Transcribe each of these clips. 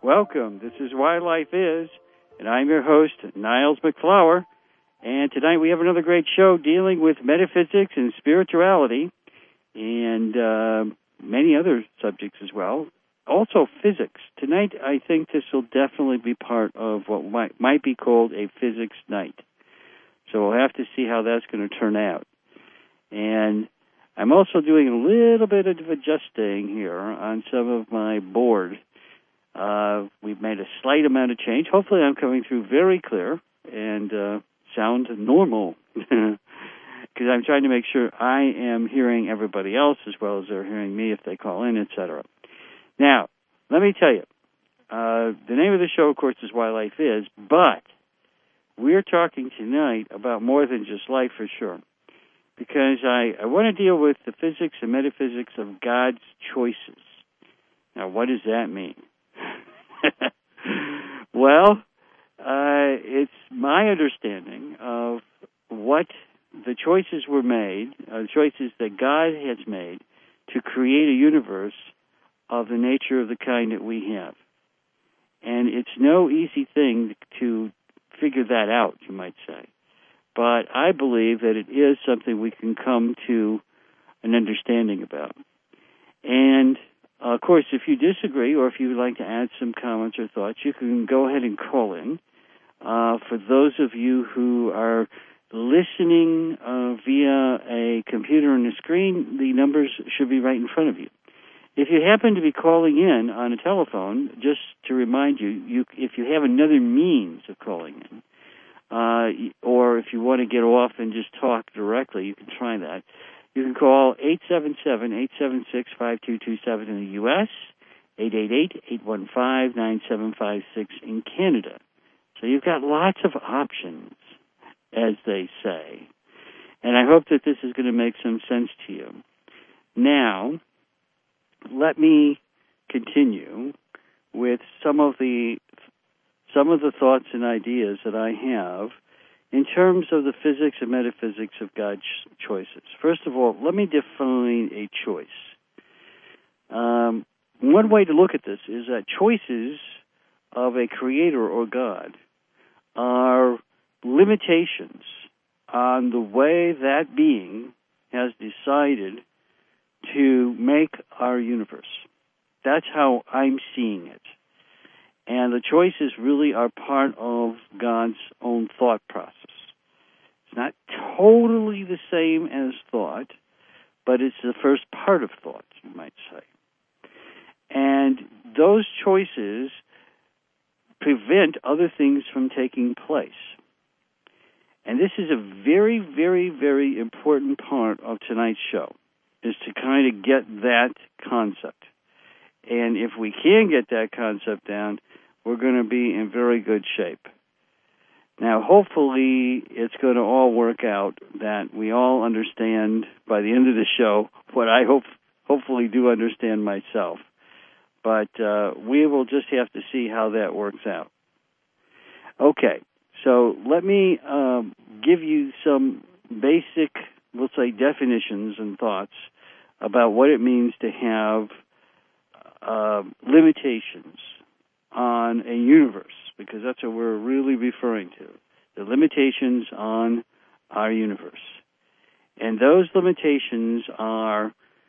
Welcome. This is Why Life Is, and I'm your host, Niles McFlower. And tonight we have another great show dealing with metaphysics and spirituality and many other subjects as well. Also physics. Tonight I think this will definitely be part of what might be called a physics night. So we'll have to see how that's going to turn out. And I'm also doing a little bit of adjusting here on some of my board. We've made a slight amount of change. Hopefully I'm coming through very clear and sound normal, because I'm trying to make sure I am hearing everybody else as well as they're hearing me if they call in, etc. Now, let me tell you, the name of the show, of course, is Why Life Is, but we're talking tonight about more than just life for sure, because I want to deal with the physics and metaphysics of God's choices. Now, what does that mean? Well, it's my understanding of what the choices were made, choices that God has made to create a universe of the nature of the kind that we have. And it's no easy thing to figure that out, you might say. But I believe that it is something we can come to an understanding about. And of course, if you disagree or if you would like to add some comments or thoughts, you can go ahead and call in. For those of you who are listening via a computer on the screen, the numbers should be right in front of you. If you happen to be calling in on a telephone, just to remind you, if you have another means of calling in, or if you want to get off and just talk directly, you can try that. You can call 877-876-5227 in the U.S., 888-815-9756 in Canada. So you've got lots of options, as they say. And I hope that this is going to make some sense to you. Now, let me continue with some of the thoughts and ideas that I have in terms of the physics and metaphysics of God's choices. First of all, let me define a choice. One way to look at this is that choices of a creator or God are limitations on the way that being has decided to make our universe. That's how I'm seeing it. And the choices really are part of God's own thought process. It's not totally the same as thought, but it's the first part of thought, you might say. And those choices prevent other things from taking place. And this is a very, very, very important part of tonight's show, is to kind of get that concept. And if we can get that concept down, we're going to be in very good shape. Now, hopefully, it's going to all work out that we all understand by the end of the show what I hopefully do understand myself. But we will just have to see how that works out. Okay, so let me give you some basic, we'll say, definitions and thoughts about what it means to have limitations on a universe, because that's what we're really referring to, the limitations on our universe. And those limitations are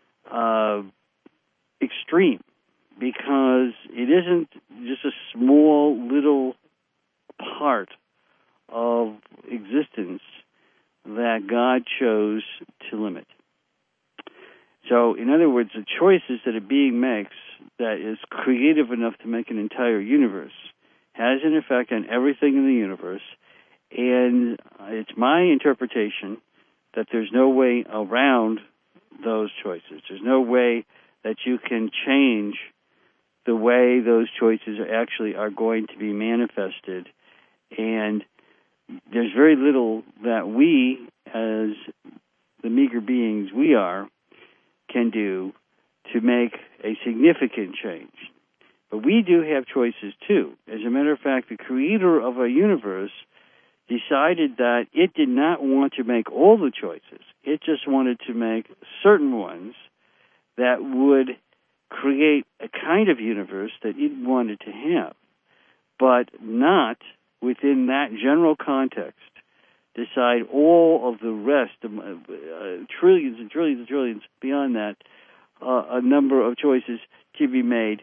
extreme, because it isn't just a small little part of existence that God chose to limit. So, in other words, the choices that a being makes that is creative enough to make an entire universe has an effect on everything in the universe, and it's my interpretation that there's no way around those choices. There's no way that you can change the way those choices actually are going to be manifested, and there's very little that we, as the meager beings we are, can do to make a significant change. But we do have choices too. As a matter of fact, the creator of our universe decided that it did not want to make all the choices. It just wanted to make certain ones that would create a kind of universe that it wanted to have, but not within that general context decide all of the rest, trillions and trillions and trillions beyond that, a number of choices to be made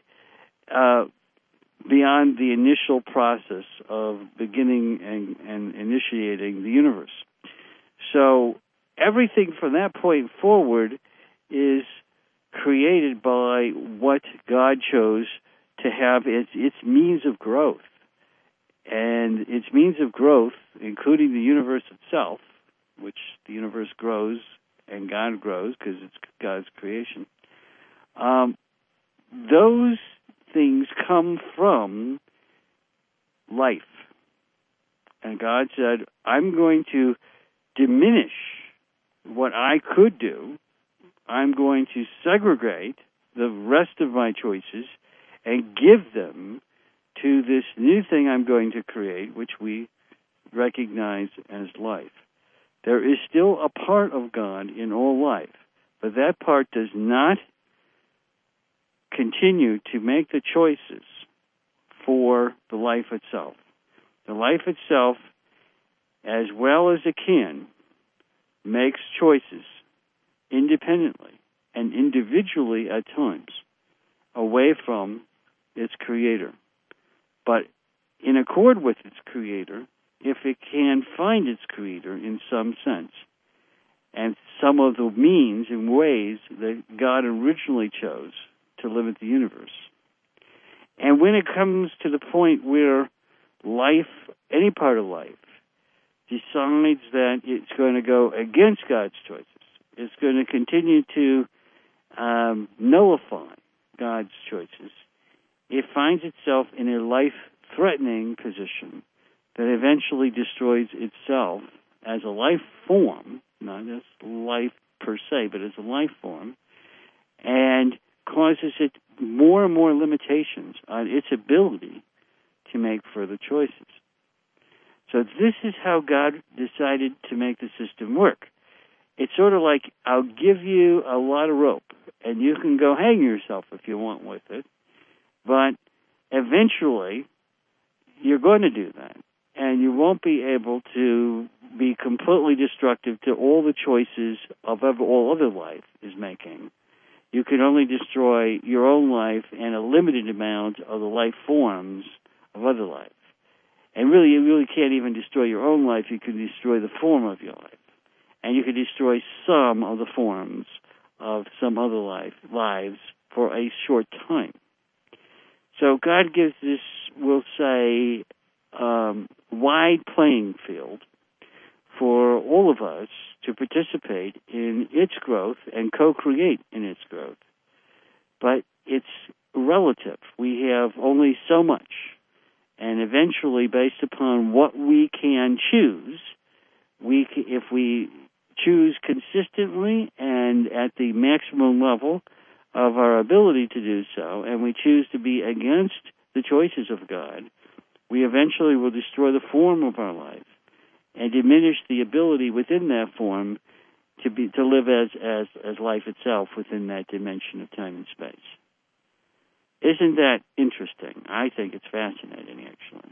beyond the initial process of beginning and initiating the universe. So everything from that point forward is created by what God chose to have its means of growth. And its means of growth, including the universe itself, which the universe grows and God grows because it's God's creation, those things come from life. And God said, I'm going to diminish what I could do. I'm going to segregate the rest of my choices and give them to this new thing I'm going to create, which we recognize as life. There is still a part of God in all life, but that part does not continue to make the choices for the life itself. The life itself, as well as it can, makes choices independently and individually at times away from its creator. But in accord with its creator, if it can find its creator in some sense, and some of the means and ways that God originally chose to limit the universe. And when it comes to the point where life, any part of life, decides that it's going to go against God's choices, it's going to continue to nullify God's choices, it finds itself in a life-threatening position that eventually destroys itself as a life form, not as life per se, but as a life form, and causes it more and more limitations on its ability to make further choices. So this is how God decided to make the system work. It's sort of like, I'll give you a lot of rope, and you can go hang yourself if you want with it, but eventually you're going to do that, and you won't be able to be completely destructive to all the choices of all other life is making. You can only destroy your own life and a limited amount of the life forms of other life. And really, you really can't even destroy your own life. You can destroy the form of your life. And you can destroy some of the forms of some other lives for a short time. So God gives this, we'll say, wide playing field for all of us to participate in its growth and co-create in its growth. But it's relative. We have only so much. And eventually, based upon what we can choose, if we choose consistently and at the maximum level of our ability to do so, and we choose to be against the choices of God, we eventually will destroy the form of our life and diminish the ability within that form to live as life itself within that dimension of time and space. Isn't that interesting? I think it's fascinating, actually.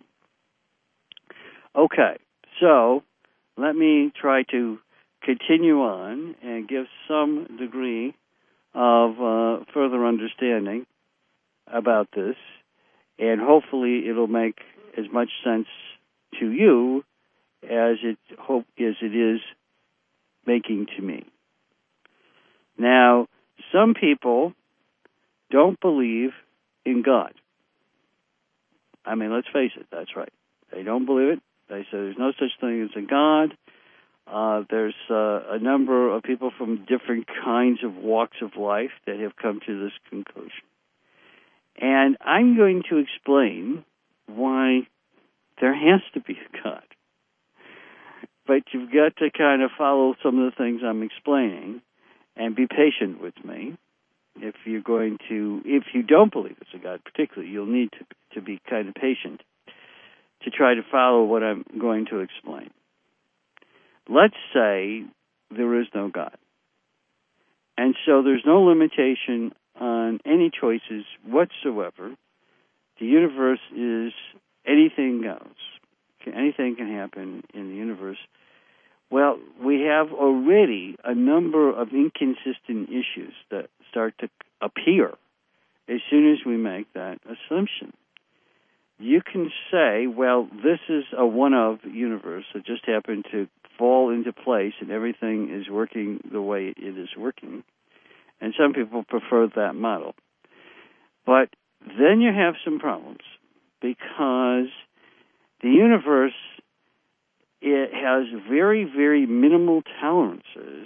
Okay, so let me try to continue on and give some degree of further understanding about this, and hopefully it'll make as much sense to you as it is making to me. Now, some people don't believe in God. I mean, let's face it, that's right. They don't believe it. They say there's no such thing as a God. There's a number of people from different kinds of walks of life that have come to this conclusion. And I'm going to explain why there has to be a God. But you've got to kind of follow some of the things I'm explaining and be patient with me. If you don't believe there's a God particularly, you'll need to be kind of patient to try to follow what I'm going to explain. Let's say there is no God. And so there's no limitation on on any choices whatsoever. The universe is anything goes. Anything can happen in the universe. Well, we have already a number of inconsistent issues that start to appear as soon as we make that assumption. You can say, well, this is a one-of universe that just happened to fall into place and everything is working the way it is working. And some people prefer that model. But then you have some problems because the universe, it has very, very minimal tolerances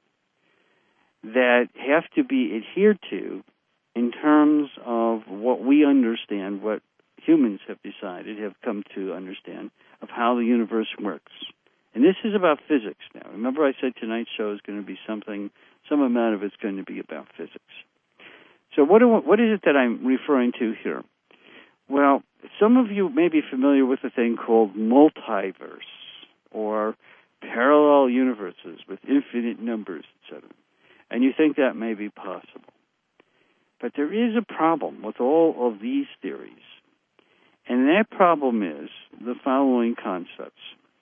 that have to be adhered to in terms of what we understand, what humans have decided, have come to understand, of how the universe works. And this is about physics now. Remember I said tonight's show is going to be some amount of it's going to be about physics. So what is it that I'm referring to here? Well, some of you may be familiar with a thing called multiverse, or parallel universes with infinite numbers, etc. And you think that may be possible. But there is a problem with all of these theories. And that problem is the following concepts.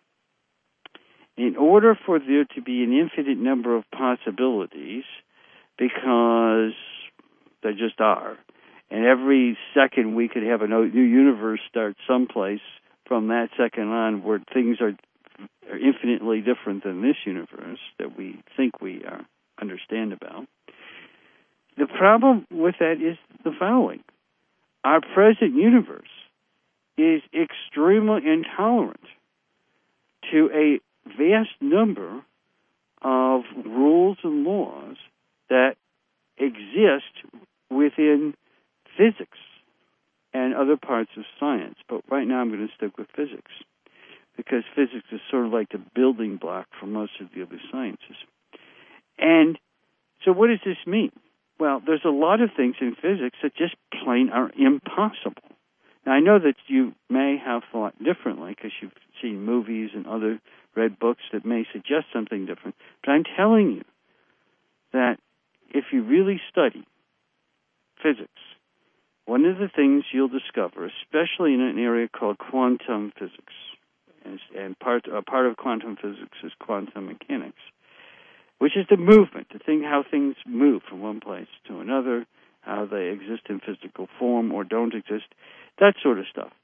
In order for there to be an infinite number of possibilities, because they just are, and every second we could have a new universe start someplace from that second on where things are infinitely different than this universe that we think we understand about. The problem with that is the following. Our present universe is extremely intolerant to a vast number of rules and laws that exist within physics and other parts of science. But right now I'm going to stick with physics because physics is sort of like the building block for most of the other sciences. And so what does this mean? Well, there's a lot of things in physics that just plain are impossible. Now, I know that you may have thought differently because you've seen movies and read books that may suggest something different. But I'm telling you that if you really study physics, one of the things you'll discover, especially in an area called quantum physics, and part of quantum physics is quantum mechanics, which is the movement, how things move from one place to another, how they exist in physical form or don't exist, that sort of stuff.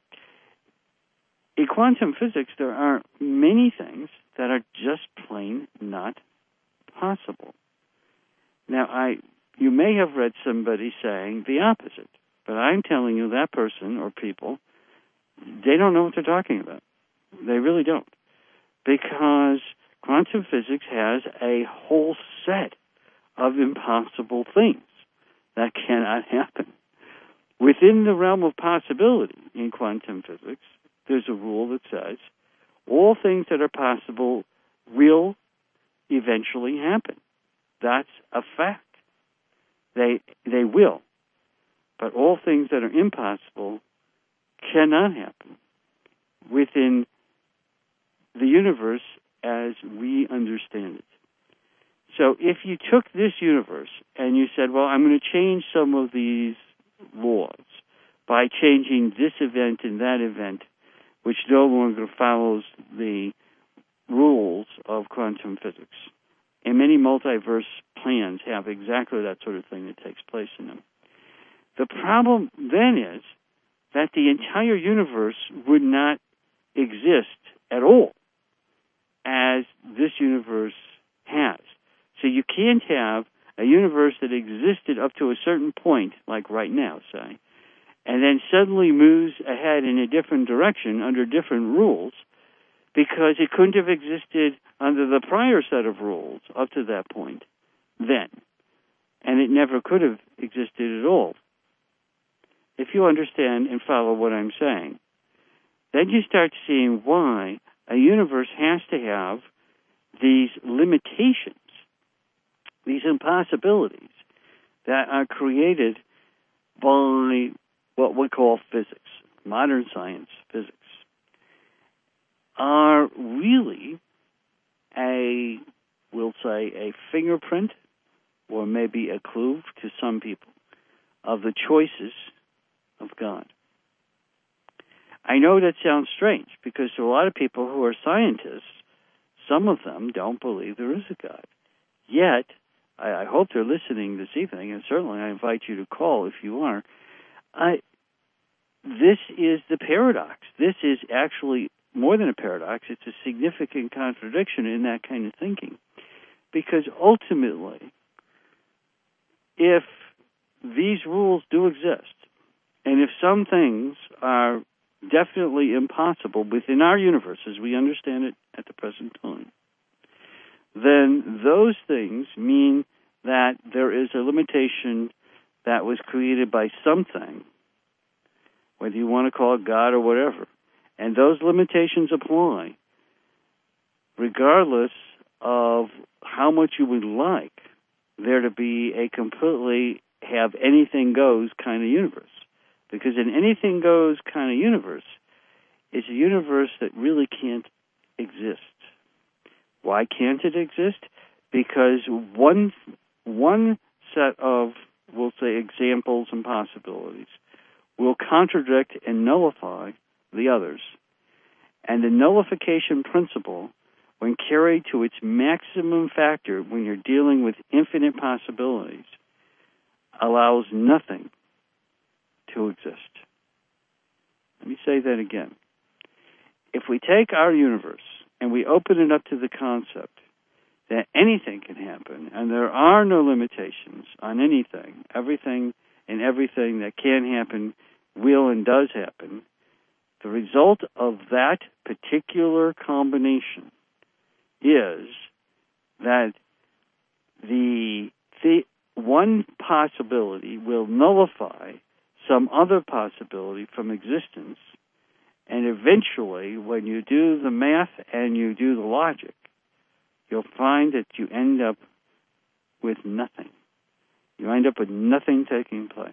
In quantum physics, there are many things that are just plain not possible. Now, you may have read somebody saying the opposite, but I'm telling you that person or people, they don't know what they're talking about. They really don't. Because quantum physics has a whole set of impossible things that cannot happen. Within the realm of possibility in quantum physics, there's a rule that says all things that are possible will eventually happen. That's a fact. They will. But all things that are impossible cannot happen within the universe as we understand it. So if you took this universe and you said, well, I'm going to change some of these laws by changing this event and that event, which no longer follows the rules of quantum physics. And many multiverse plans have exactly that sort of thing that takes place in them. The problem then is that the entire universe would not exist at all as this universe has. So you can't have a universe that existed up to a certain point, like right now, say, and then suddenly moves ahead in a different direction under different rules because it couldn't have existed under the prior set of rules up to that point then. And it never could have existed at all. If you understand and follow what I'm saying, then you start seeing why a universe has to have these limitations, these impossibilities that are created by what we call physics, modern science physics, are really we'll say, a fingerprint or maybe a clue to some people of the choices of God. I know that sounds strange because to a lot of people who are scientists, some of them don't believe there is a God. Yet, I hope they're listening this evening, and certainly I invite you to call if you are. This is the paradox. This is actually more than a paradox. It's a significant contradiction in that kind of thinking. Because ultimately, if these rules do exist, and if some things are definitely impossible within our universe as we understand it at the present time, then those things mean that there is a limitation that was created by something, whether you want to call it God or whatever. And those limitations apply regardless of how much you would like there to be a completely have anything goes kind of universe. Because an anything goes kind of universe is a universe that really can't exist. Why can't it exist? Because one set of, we'll say, examples and possibilities will contradict and nullify the others. And the nullification principle, when carried to its maximum factor when you're dealing with infinite possibilities, allows nothing to exist. Let me say that again. If we take our universe and we open it up to the concept that anything can happen and there are no limitations on anything, everything that can happen will and does happen, the result of that particular combination is that the one possibility will nullify some other possibility from existence, and eventually, when you do the math and you do the logic, you'll find that you end up with nothing. You end up with nothing taking place.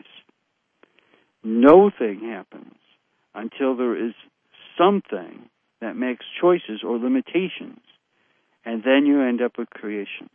No thing happens until there is something that makes choices or limitations, and then you end up with creation.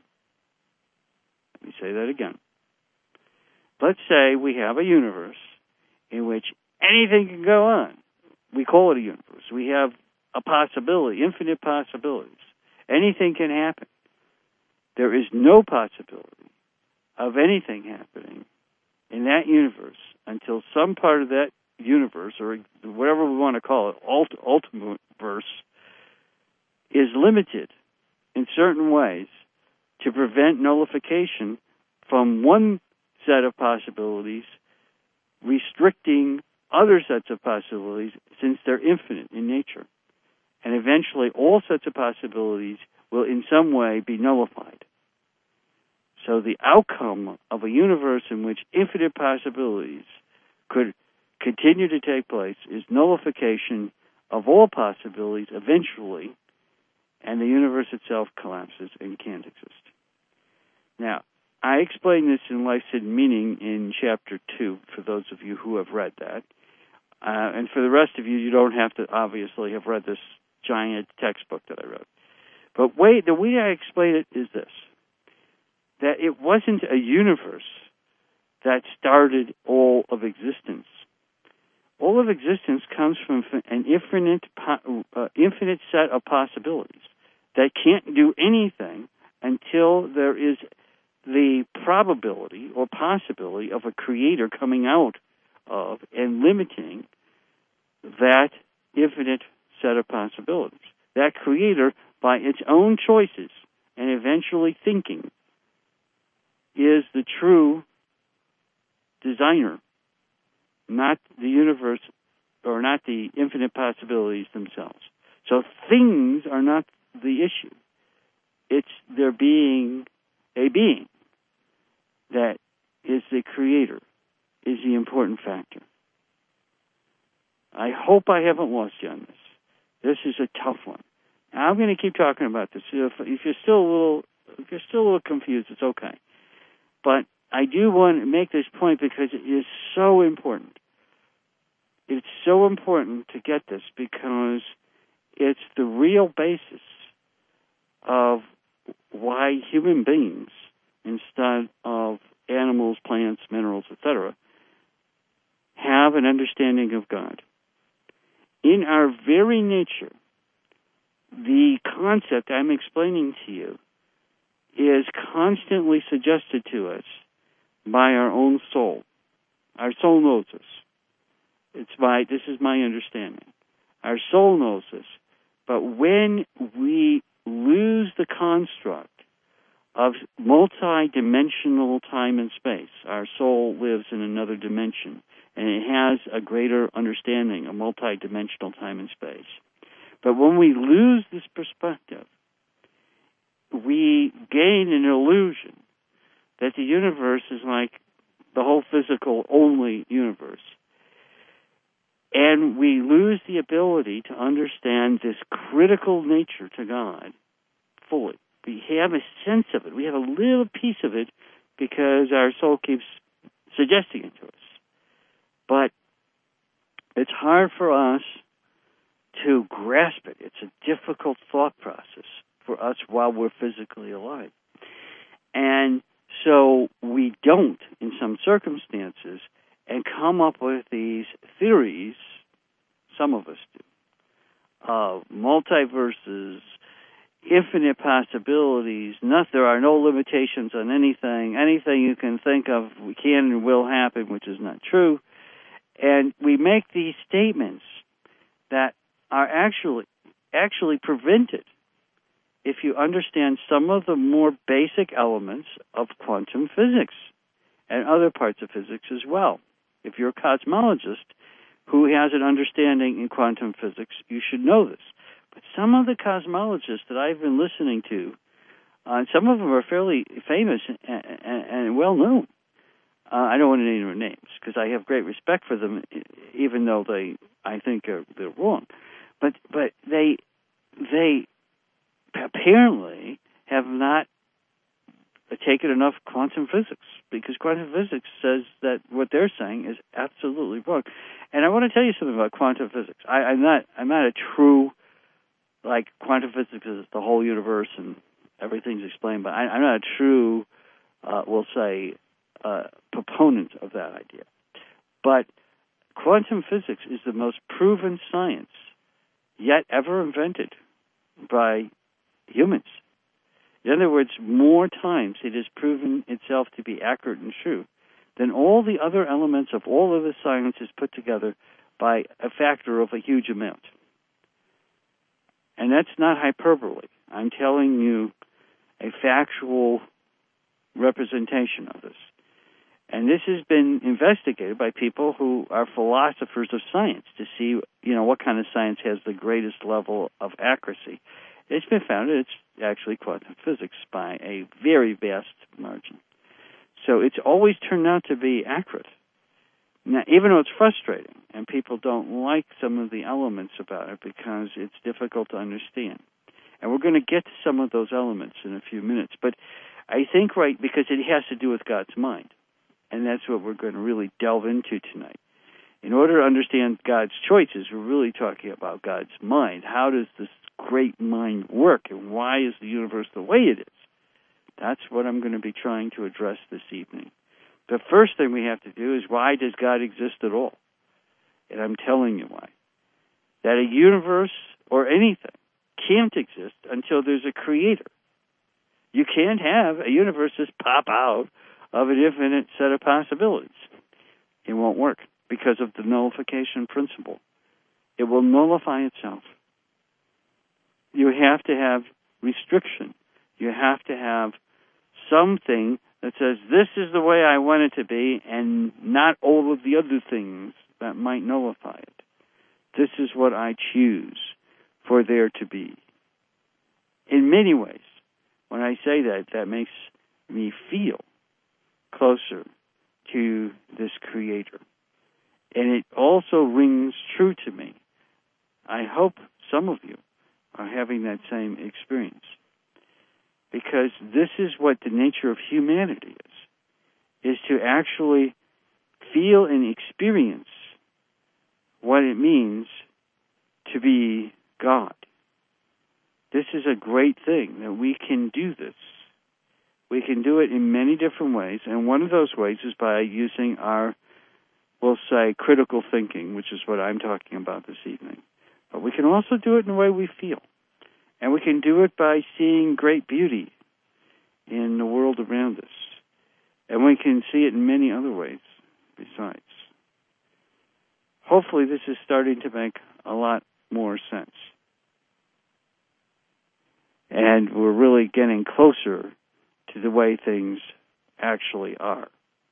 Let me say that again. Let's say we have a universe in which anything can go on. We call it a universe. We have a possibility, infinite possibilities. Anything can happen. There is no possibility of anything happening in that universe until some part of that universe, or whatever we want to call it, ultimate verse, is limited in certain ways to prevent nullification from one set of possibilities restricting other sets of possibilities, since they're infinite in nature. And eventually all sets of possibilities will in some way be nullified. So the outcome of a universe in which infinite possibilities could continue to take place is nullification of all possibilities eventually, and the universe itself collapses and can't exist. Now, I explain this in Life's Hidden Meaning in Chapter 2, for those of you who have read that. And for the rest of you, you don't have to obviously have read this giant textbook that I wrote. But the way I explain it is this, that it wasn't a universe that started all of existence. All of existence comes from an infinite set of possibilities that can't do anything until there is the probability or possibility of a creator coming out of and limiting that infinite set of possibilities. That creator, by its own choices and eventually thinking, is the true designer, not the universe or not the infinite possibilities themselves. So things are not the issue. It's there being a being that is the creator, is the important factor. I hope I haven't lost you on this. This is a tough one. Now, I'm going to keep talking about this. If you're still a little confused, it's okay. But I do want to make this point because it is so important. It's so important to get this because it's the real basis of why human beings, instead of animals, plants, minerals, etc., have an understanding of God. In our very nature, the concept I'm explaining to you is constantly suggested to us by our own soul. Our soul knows this. This is my understanding. Our soul knows this. But when we lose the construct of multi-dimensional time and space, our soul lives in another dimension, and it has a greater understanding of multi-dimensional time and space. But when we lose this perspective, we gain an illusion that the universe is like the whole physical-only universe. And we lose the ability to understand this critical nature to God fully. We have a sense of it. We have a little piece of it because our soul keeps suggesting it to us. But it's hard for us to grasp it. It's a difficult thought process for us while we're physically alive. And so we don't, in some circumstances, and come up with these theories, some of us do, of multiverses, infinite possibilities. There are no limitations on anything. Anything you can think of can and will happen, which is not true. And we make these statements that are actually prevented if you understand some of the more basic elements of quantum physics and other parts of physics as well. If you're a cosmologist who has an understanding in quantum physics, you should know this. But some of the cosmologists that I've been listening to, some of them are fairly famous and well-known. I don't want to name their names because I have great respect for them, even though I think they're wrong. But they apparently have not taken enough quantum physics, because quantum physics says that what they're saying is absolutely wrong. And I want to tell you something about quantum physics. I'm not a true, like, quantum physics is the whole universe and everything's explained, but I'm not a true, we'll say, proponent of that idea. But quantum physics is the most proven science yet ever invented by humans. In other words, more times it has proven itself to be accurate and true than all the other elements of all of the sciences put together by a factor of a huge amount. And that's not hyperbole. I'm telling you a factual representation of this. And this has been investigated by people who are philosophers of science to see, what kind of science has the greatest level of accuracy. It's been found that it's actually quantum physics by a very vast margin. So it's always turned out to be accurate. Now, even though it's frustrating, and people don't like some of the elements about it because it's difficult to understand. And we're going to get to some of those elements in a few minutes. But I think, because it has to do with God's mind. And that's what we're going to really delve into tonight. In order to understand God's choices, we're really talking about God's mind. How does this great mind work, and why is the universe the way it is? That's what I'm going to be trying to address this evening. The first thing we have to do is, why does God exist at all? And I'm telling you why. That a universe or anything can't exist until there's a creator. You can't have a universe just pop out of an infinite set of possibilities. It won't work because of the nullification principle. It will nullify itself. You have to have restriction. You have to have something that says, this is the way I want it to be, and not all of the other things that might nullify it. This is what I choose for there to be. In many ways, when I say that, that makes me feel closer to this Creator. And it also rings true to me. I hope some of you are having that same experience. Because this is what the nature of humanity is to actually feel and experience what it means to be God. This is a great thing, that we can do this. We can do it in many different ways, and one of those ways is by using our we'll say, critical thinking, which is what I'm talking about this evening. But we can also do it in the way we feel. And we can do it by seeing great beauty in the world around us. And we can see it in many other ways besides. Hopefully this is starting to make a lot more sense. And we're really getting closer to the way things actually are.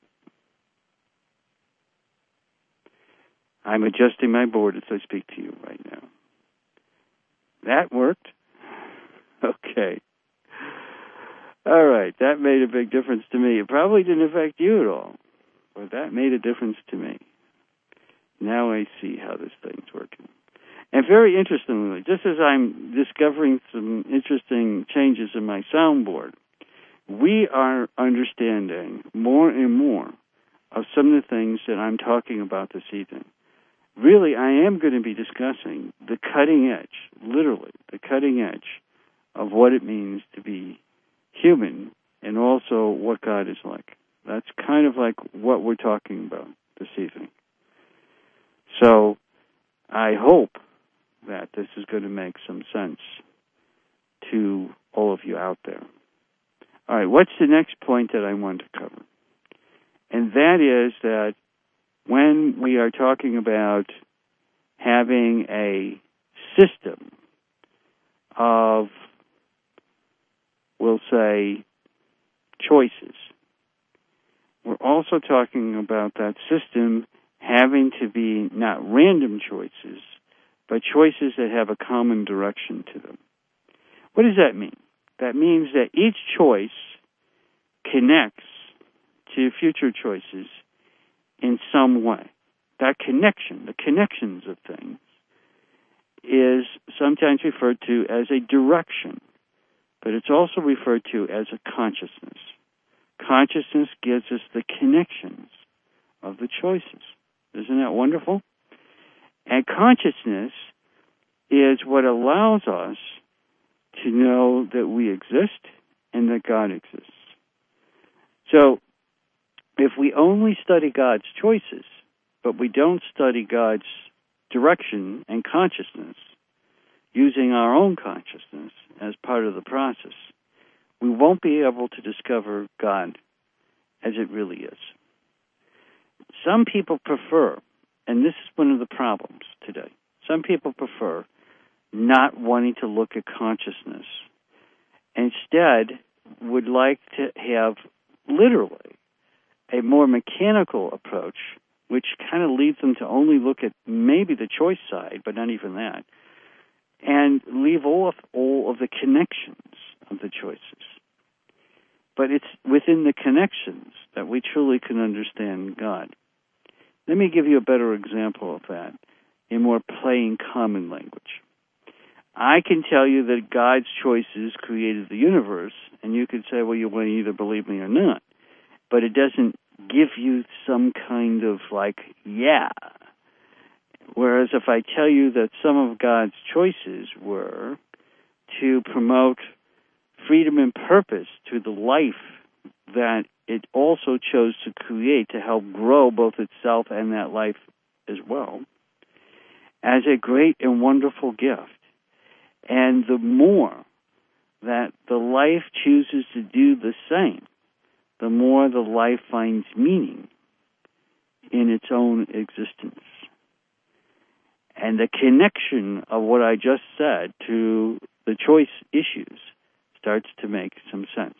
I'm adjusting my board as I speak to you right now. That worked? Okay. All right, that made a big difference to me. It probably didn't affect you at all, but that made a difference to me. Now I see how this thing's working. And very interestingly, just as I'm discovering some interesting changes in my soundboard, we are understanding more and more of some of the things that I'm talking about this evening. Really, I am going to be discussing the cutting edge, literally, the cutting edge of what it means to be human and also what God is like. That's kind of like what we're talking about this evening. So I hope that this is going to make some sense to all of you out there. All right, what's the next point that I want to cover? And that is that when we are talking about having a system of, we'll say, choices, we're also talking about that system having to be not random choices, but choices that have a common direction to them. What does that mean? That means that each choice connects to future choices in some way. That connection, the connections of things, is sometimes referred to as a direction, but it's also referred to as a consciousness. Consciousness gives us the connections of the choices. Isn't that wonderful? And consciousness is what allows us to know that we exist and that God exists. So, if we only study God's choices, but we don't study God's direction and consciousness, using our own consciousness as part of the process, we won't be able to discover God as it really is. Some people prefer, and this is one of the problems today, some people prefer not wanting to look at consciousness. Instead, would like to have literally a more mechanical approach, which kind of leads them to only look at maybe the choice side, but not even that, and leave off all of the connections of the choices. But it's within the connections that we truly can understand God. Let me give you a better example of that in more plain common language. I can tell you that God's choices created the universe, and you could say, well, you want to either believe me or not. But it doesn't give you some kind of yeah. Whereas if I tell you that some of God's choices were to promote freedom and purpose to the life that it also chose to create to help grow both itself and that life as well, as a great and wonderful gift. And the more that the life chooses to do the same, the more the life finds meaning in its own existence. And the connection of what I just said to the choice issues starts to make some sense.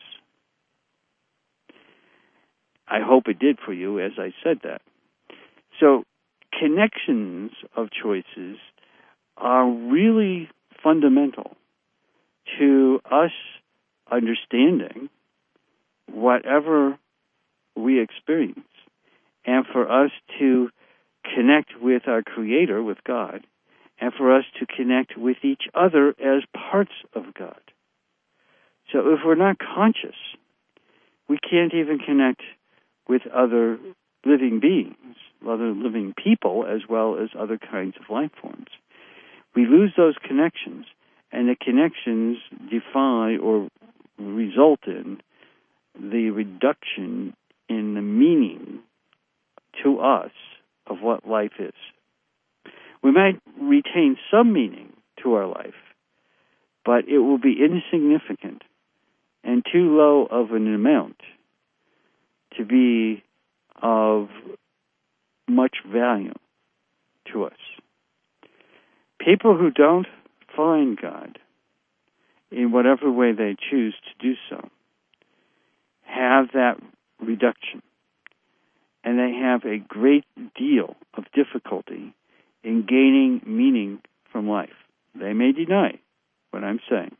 I hope it did for you as I said that. So connections of choices are really fundamental to us understanding whatever we experience, and for us to connect with our Creator, with God, and for us to connect with each other as parts of God. So if we're not conscious, we can't even connect with other living beings, other living people, as well as other kinds of life forms. We lose those connections, and the connections defy or result in the reduction in the meaning to us of what life is. We might retain some meaning to our life, but it will be insignificant and too low of an amount to be of much value to us. People who don't find God, in whatever way they choose to do so, have that reduction, and they have a great deal of difficulty in gaining meaning from life. They may deny what I'm saying,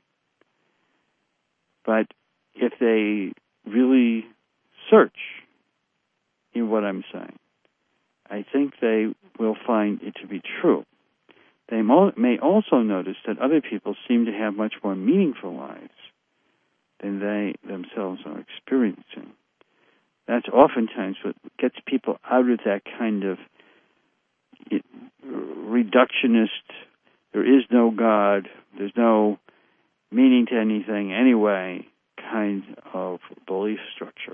but if they really search in what I'm saying, I think they will find it to be true. They may also notice that other people seem to have much more meaningful lives than they themselves are experiencing. That's oftentimes what gets people out of that kind of reductionist, there is no God, there's no meaning to anything anyway, kind of belief structure.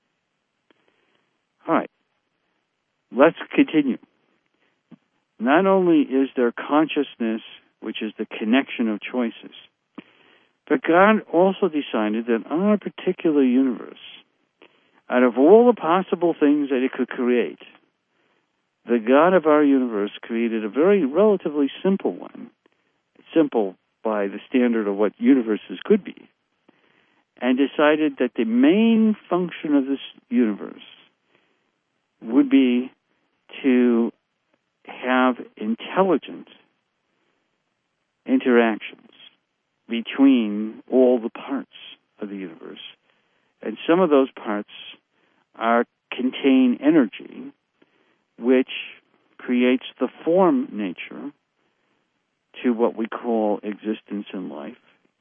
All right, let's continue. Not only is there consciousness, which is the connection of choices, but God also decided that our particular universe, out of all the possible things that it could create, the God of our universe created a very relatively simple one, simple by the standard of what universes could be, and decided that the main function of this universe would be to have intelligent interactions between all the parts of the universe. And some of those parts contain energy, which creates the form nature to what we call existence in life.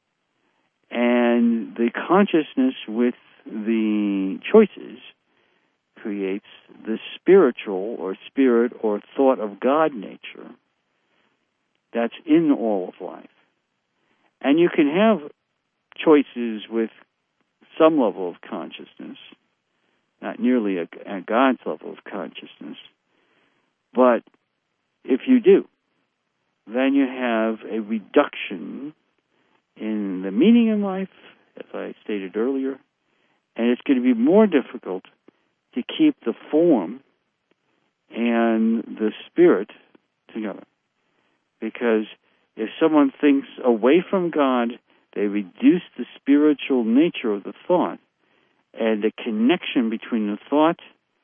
And the consciousness with the choices creates the spiritual or spirit or thought of God nature that's in all of life. And you can have choices with some level of consciousness, not nearly a God's level of consciousness, but if you do, then you have a reduction in the meaning in life, as I stated earlier, and it's going to be more difficult to keep the form and the spirit together. Because if someone thinks away from God, they reduce the spiritual nature of the thought, and the connection between the thought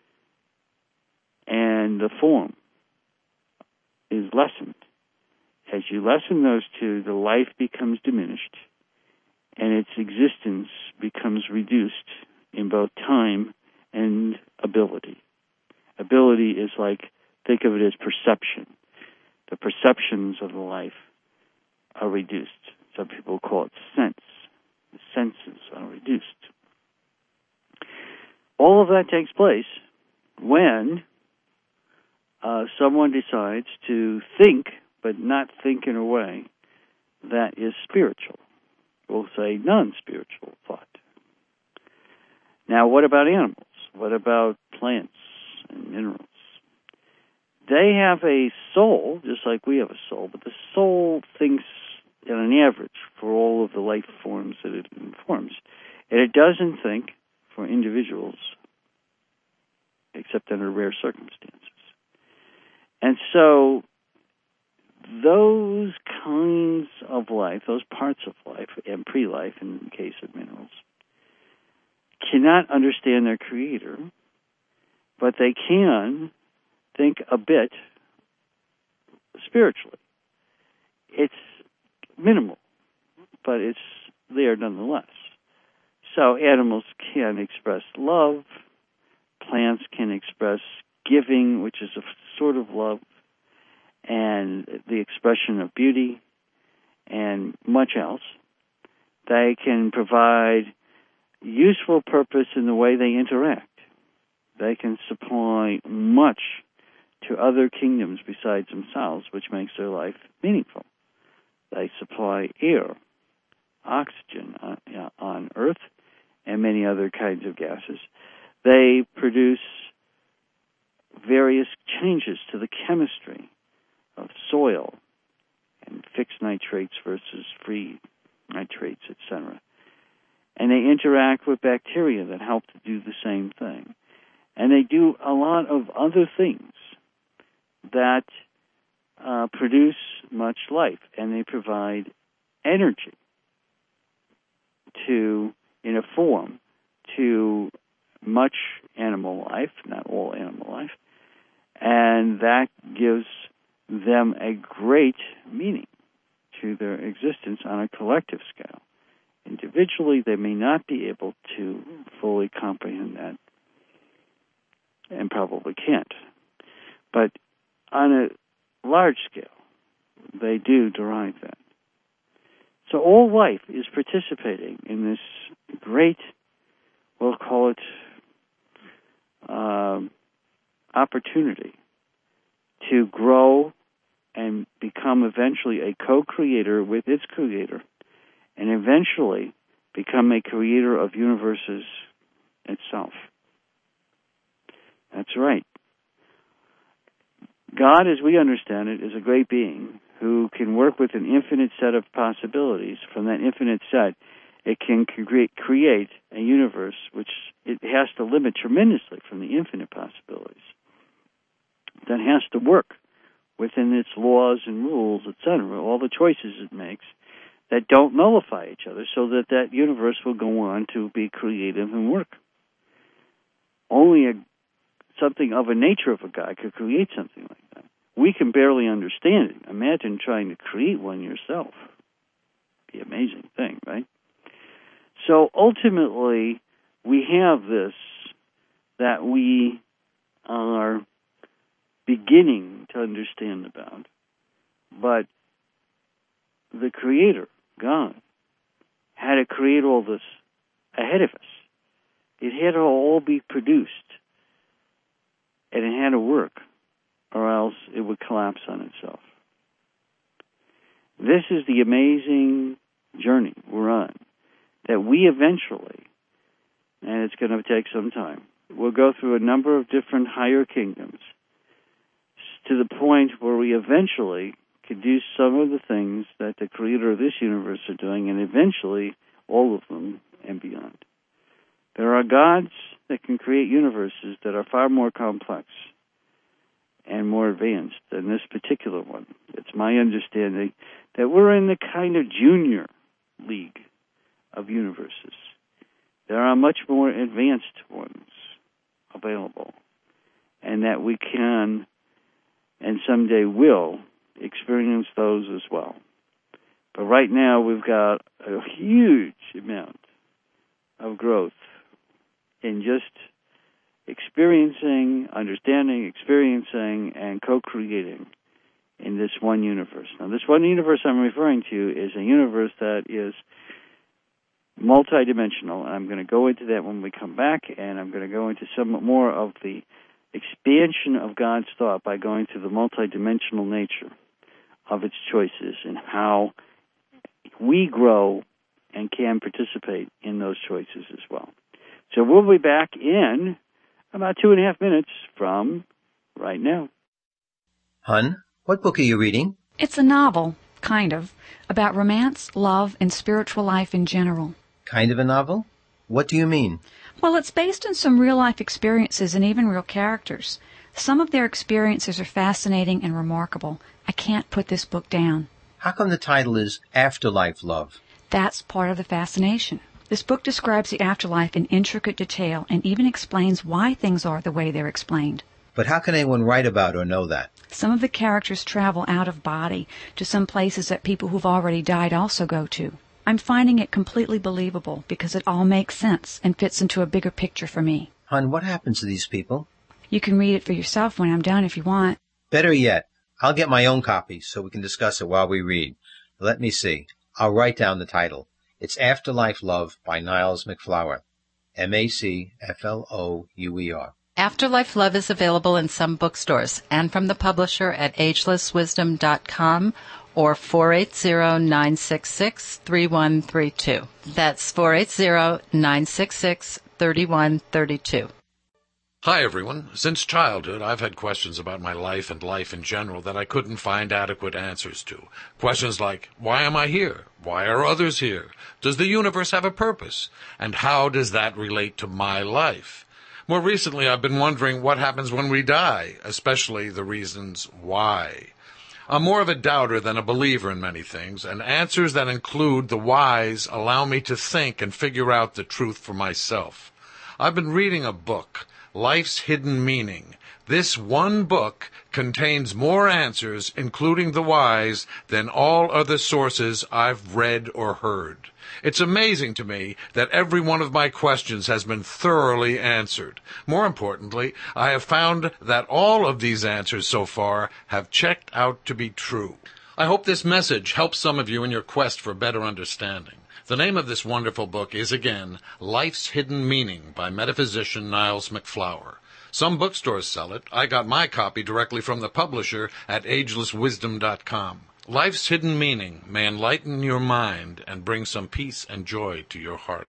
and the form is lessened. As you lessen those two, the life becomes diminished, and its existence becomes reduced in both time and ability. Ability is like, think of it as perception. The perceptions of the life are reduced. Some people call it sense. The senses are reduced. All of that takes place when someone decides to think, but not think in a way that is spiritual. We'll say non-spiritual thought. Now, what about animals? What about plants and minerals? They have a soul, just like we have a soul, but the soul thinks on an average for all of the life forms that it informs. And it doesn't think for individuals, except under rare circumstances. And so those kinds of life, those parts of life, and pre-life in the case of minerals, cannot understand their creator, but they can think a bit spiritually. It's minimal, but it's there nonetheless. So animals can express love, plants can express giving, which is a sort of love, and the expression of beauty, and much else. They can provide useful purpose in the way they interact. They can supply much to other kingdoms besides themselves, which makes their life meaningful. They supply air, oxygen on Earth, and many other kinds of gases. They produce various changes to the chemistry of soil and fixed nitrates versus free nitrates, etc. And they interact with bacteria that help to do the same thing. And they do a lot of other things that produce much life, and they provide energy in a form to much animal life, not all animal life, and that gives them a great meaning to their existence on a collective scale. Individually, they may not be able to fully comprehend that, and probably can't. But on a large scale, they do derive that. So all life is participating in this great, we'll call it, opportunity to grow and become eventually a co-creator with its creator, and eventually become a creator of universes itself. That's right. God, as we understand it, is a great being who can work with an infinite set of possibilities. From that infinite set, it can create a universe which it has to limit tremendously from the infinite possibilities. That has to work within its laws and rules, etc., all the choices it makes that don't nullify each other, so that that universe will go on to be creative and work. Only something of a nature of a God could create something like that. We can barely understand it. Imagine trying to create one yourself. It'd be an amazing thing, right? So ultimately, we have this that we are beginning to understand about. But the Creator, God, had to create all this ahead of us. It had to all be produced, and it had to work, or else it would collapse on itself. This is the amazing journey we're on, that we eventually, and it's going to take some time, we'll go through a number of different higher kingdoms to the point where we eventually could do some of the things that the creator of this universe are doing, and eventually all of them and beyond. There are gods that can create universes that are far more complex and more advanced than this particular one. It's my understanding that we're in the kind of junior league of universes. There are much more advanced ones available, and that we can and someday will experience those as well. But right now we've got a huge amount of growth in just understanding, experiencing, and co-creating in this one universe. Now, this one universe I'm referring to is a universe that is multidimensional, and I'm going to go into that when we come back, and I'm going to go into some more of the expansion of God's thought by going to the multidimensional nature of its choices and how we grow and can participate in those choices as well. So we'll be back in about 2.5 minutes from right now. Hun, what book are you reading? It's a novel, kind of, about romance, love, and spiritual life in general. Kind of a novel? What do you mean? Well, it's based on some real-life experiences and even real characters. Some of their experiences are fascinating and remarkable. I can't put this book down. How come the title is Afterlife Love? That's part of the fascination. This book describes the afterlife in intricate detail and even explains why things are the way they're explained. But how can anyone write about or know that? Some of the characters travel out of body to some places that people who've already died also go to. I'm finding it completely believable because it all makes sense and fits into a bigger picture for me. Hun, what happens to these people? You can read it for yourself when I'm done if you want. Better yet, I'll get my own copy so we can discuss it while we read. Let me see. I'll write down the title. It's Afterlife Love by Niles MacFlouer. MacFlouer. Afterlife Love is available in some bookstores and from the publisher at agelesswisdom.com or 480-966-3132. That's 480-966-3132. Hi, everyone. Since childhood, I've had questions about my life and life in general that I couldn't find adequate answers to. Questions like, why am I here? Why are others here? Does the universe have a purpose? And how does that relate to my life? More recently, I've been wondering what happens when we die, especially the reasons why. I'm more of a doubter than a believer in many things, and answers that include the whys allow me to think and figure out the truth for myself. I've been reading a book, Life's Hidden Meaning. This one book contains more answers, including the whys, than all other sources I've read or heard. It's amazing to me that every one of my questions has been thoroughly answered. More importantly, I have found that all of these answers so far have checked out to be true. I hope this message helps some of you in your quest for better understanding. The name of this wonderful book is, again, Life's Hidden Meaning by metaphysician Niles MacFlower. Some bookstores sell it. I got my copy directly from the publisher at agelesswisdom.com. Life's hidden meaning may enlighten your mind and bring some peace and joy to your heart.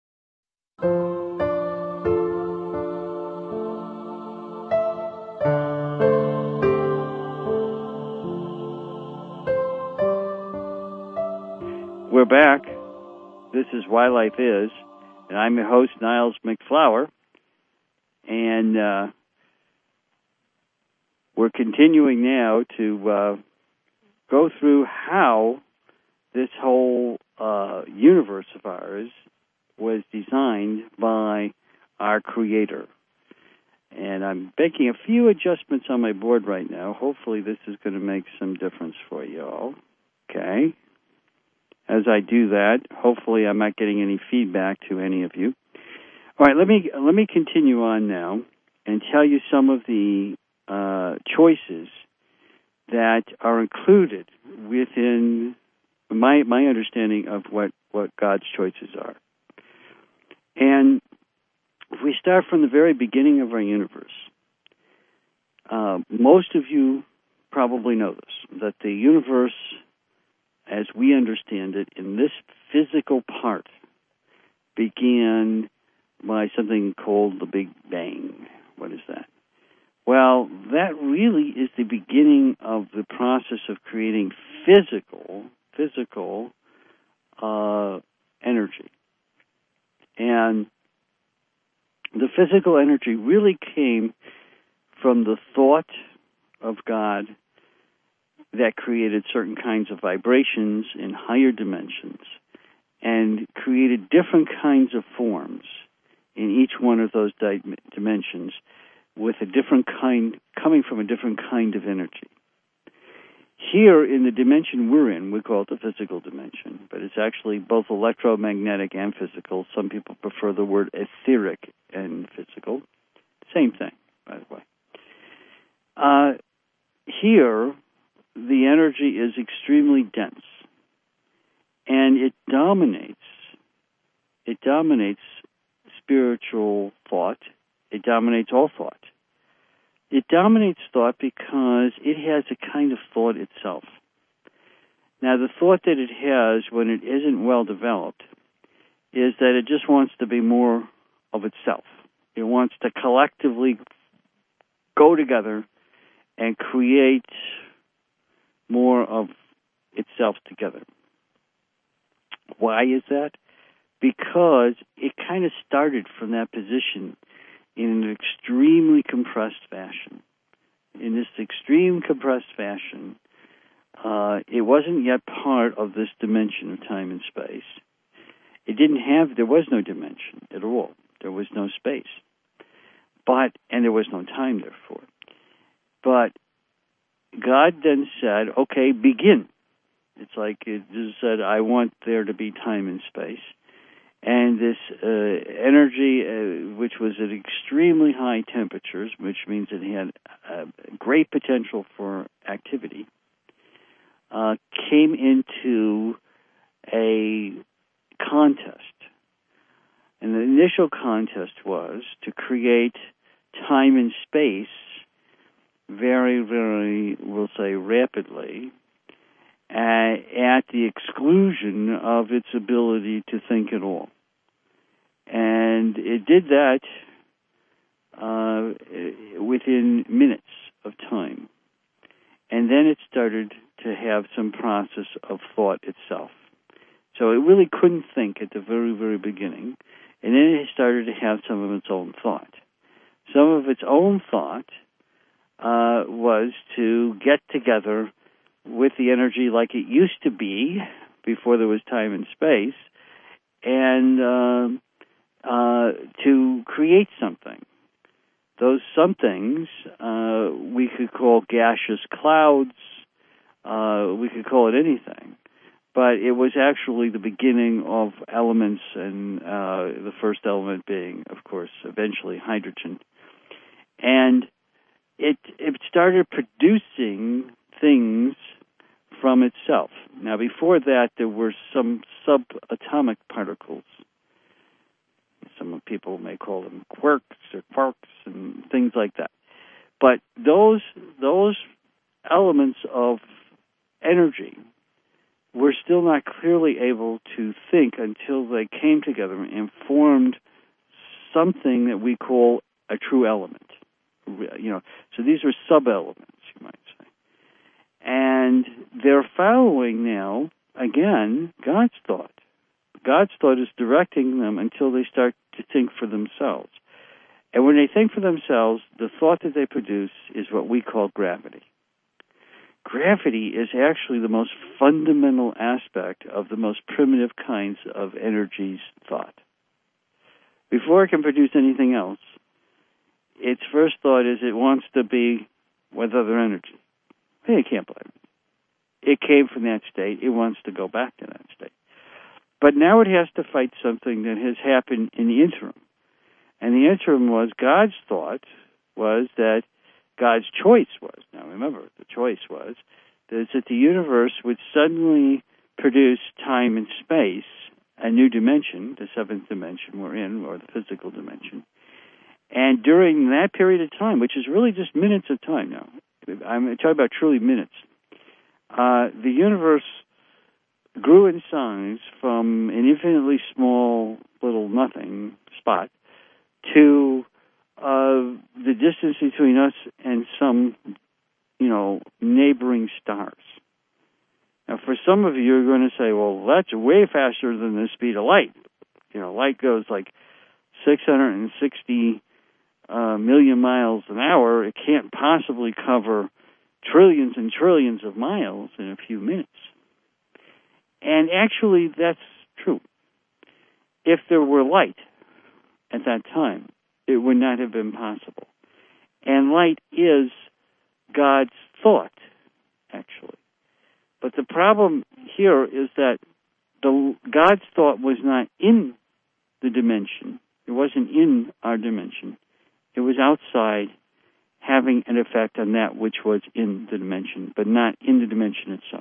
We're back. This is Why Life Is, and I'm your host, Niles MacFlower. And we're continuing now to go through how this whole universe of ours was designed by our Creator. And I'm making a few adjustments on my board right now. Hopefully this is going to make some difference for you all. Okay. As I do that, hopefully I'm not getting any feedback to any of you. All right, let me continue on now and tell you some of the choices that are included within my understanding of what God's choices are. And if we start from the very beginning of our universe, most of you probably know this, that the universe, as we understand it, in this physical part, began by something called the Big Bang. What is that? Well, that really is the beginning of the process of creating physical energy. And the physical energy really came from the thought of God that created certain kinds of vibrations in higher dimensions and created different kinds of forms in each one of those dimensions with a different kind, coming from a different kind of energy. Here in the dimension we're in, we call it the physical dimension, but it's actually both electromagnetic and physical. Some people prefer the word etheric and physical. Same thing, by the way. Here, the energy is extremely dense, and it dominates spiritual thought. It dominates all thought. It dominates thought because it has a kind of thought itself. Now, the thought that it has when it isn't well developed is that it just wants to be more of itself. It wants to collectively go together and create more of itself together. Why is that? Because it kind of started from that position in an extremely compressed fashion. In this extreme compressed fashion, it wasn't yet part of this dimension of time and space. There was no dimension at all. There was no space. And there was no time, therefore. But God then said, okay, begin. It's like it just said, I want there to be time and space. And this energy, which was at extremely high temperatures, which means it had great potential for activity, came into a contest. And the initial contest was to create time and space very, very, we'll say, rapidly, at the exclusion of its ability to think at all. And it did that within minutes of time. And then it started to have some process of thought itself. So it really couldn't think at the very, very beginning. And then it started to have some of its own thought. Some of its own thought was to get together with the energy like it used to be before there was time and space, and to create something. Those somethings we could call gaseous clouds, we could call it anything, but it was actually the beginning of elements, and the first element being, of course, eventually hydrogen. And it started producing things from itself. Now, before that, there were some subatomic particles. Some people may call them quarks or quarks and things like that. But those elements of energy were still not clearly able to think until they came together and formed something that we call a true element. So these are sub-elements, you might say. And they're following now, again, God's thought. God's thought is directing them until they start to think for themselves. And when they think for themselves, the thought that they produce is what we call gravity. Gravity is actually the most fundamental aspect of the most primitive kinds of energy's thought. Before it can produce anything else, its first thought is it wants to be with other energy. You can't blame it. It came from that state. It wants to go back to that state. But now it has to fight something that has happened in the interim. And the interim was God's thought was that God's choice was, now remember, the choice was, that the universe would suddenly produce time and space, a new dimension, the seventh dimension we're in, or the physical dimension. And during that period of time, which is really just minutes of time now, I'm talking about truly minutes, the universe grew in size from an infinitely small little nothing spot to the distance between us and some, neighboring stars. Now, for some of you, you're going to say, well, that's way faster than the speed of light. Light goes like 660 million miles an hour. It can't possibly cover trillions and trillions of miles in a few minutes. And actually, that's true. If there were light at that time, it would not have been possible. And light is God's thought, actually. But the problem here is that God's thought was not in the dimension. It wasn't in our dimension. It was outside, having an effect on that which was in the dimension, but not in the dimension itself.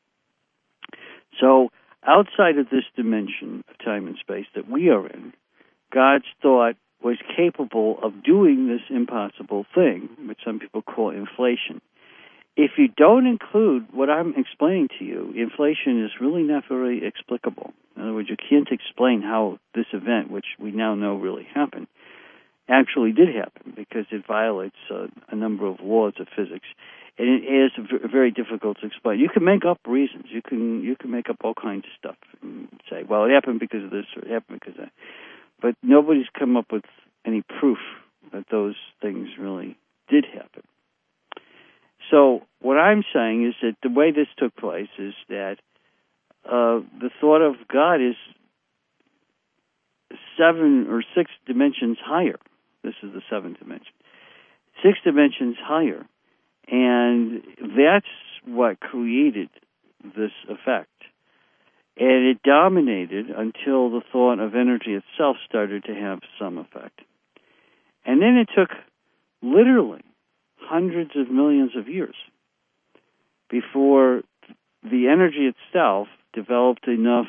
So, outside of this dimension of time and space that we are in, God's thought was capable of doing this impossible thing, which some people call inflation. If you don't include what I'm explaining to you, inflation is really not very explicable. In other words, you can't explain how this event, which we now know really happened, actually did happen, because it violates a number of laws of physics. And it is very difficult to explain. You can make up reasons. You can make up all kinds of stuff and say, well, it happened because of this or it happened because of that. But nobody's come up with any proof that those things really did happen. So what I'm saying is that the way this took place is that the thought of God is 7 or 6 dimensions higher. This is the 7th dimension. 6 dimensions higher. And that's what created this effect. And it dominated until the thought of energy itself started to have some effect. And then it took literally hundreds of millions of years before the energy itself developed enough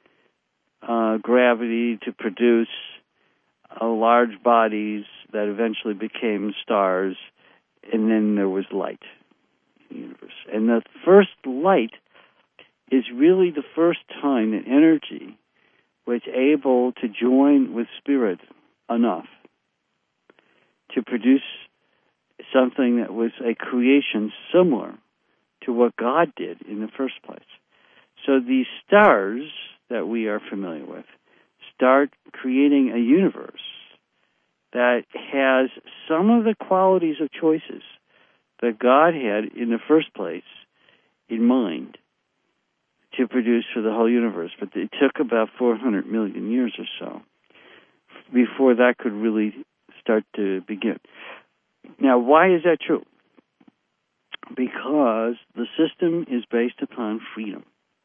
gravity to produce large bodies that eventually became stars, and then there was light in the universe. And the first light is really the first time that energy was able to join with spirit enough to produce something that was a creation similar to what God did in the first place. So these stars that we are familiar with start creating a universe that has some of the qualities of choices that God had in the first place in mind to produce for the whole universe. But it took about 400 million years or so before that could really start to begin. Now, why is that true? Because the system is based upon freedom.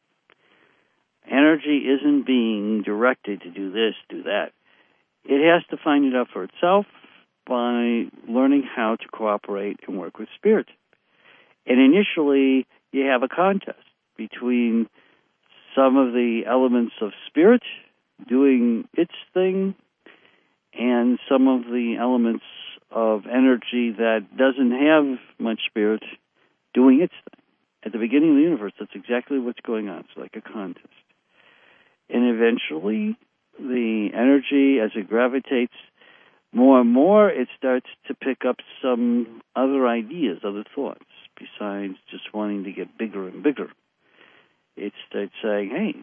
Energy isn't being directed to do this, do that. It has to find it out for itself by learning how to cooperate and work with spirit. And initially, you have a contest between some of the elements of spirit doing its thing and some of the elements of energy that doesn't have much spirit doing its thing. At the beginning of the universe, that's exactly what's going on. It's like a contest. And eventually, the energy, as it gravitates more and more, it starts to pick up some other ideas, other thoughts, besides just wanting to get bigger and bigger. It starts saying,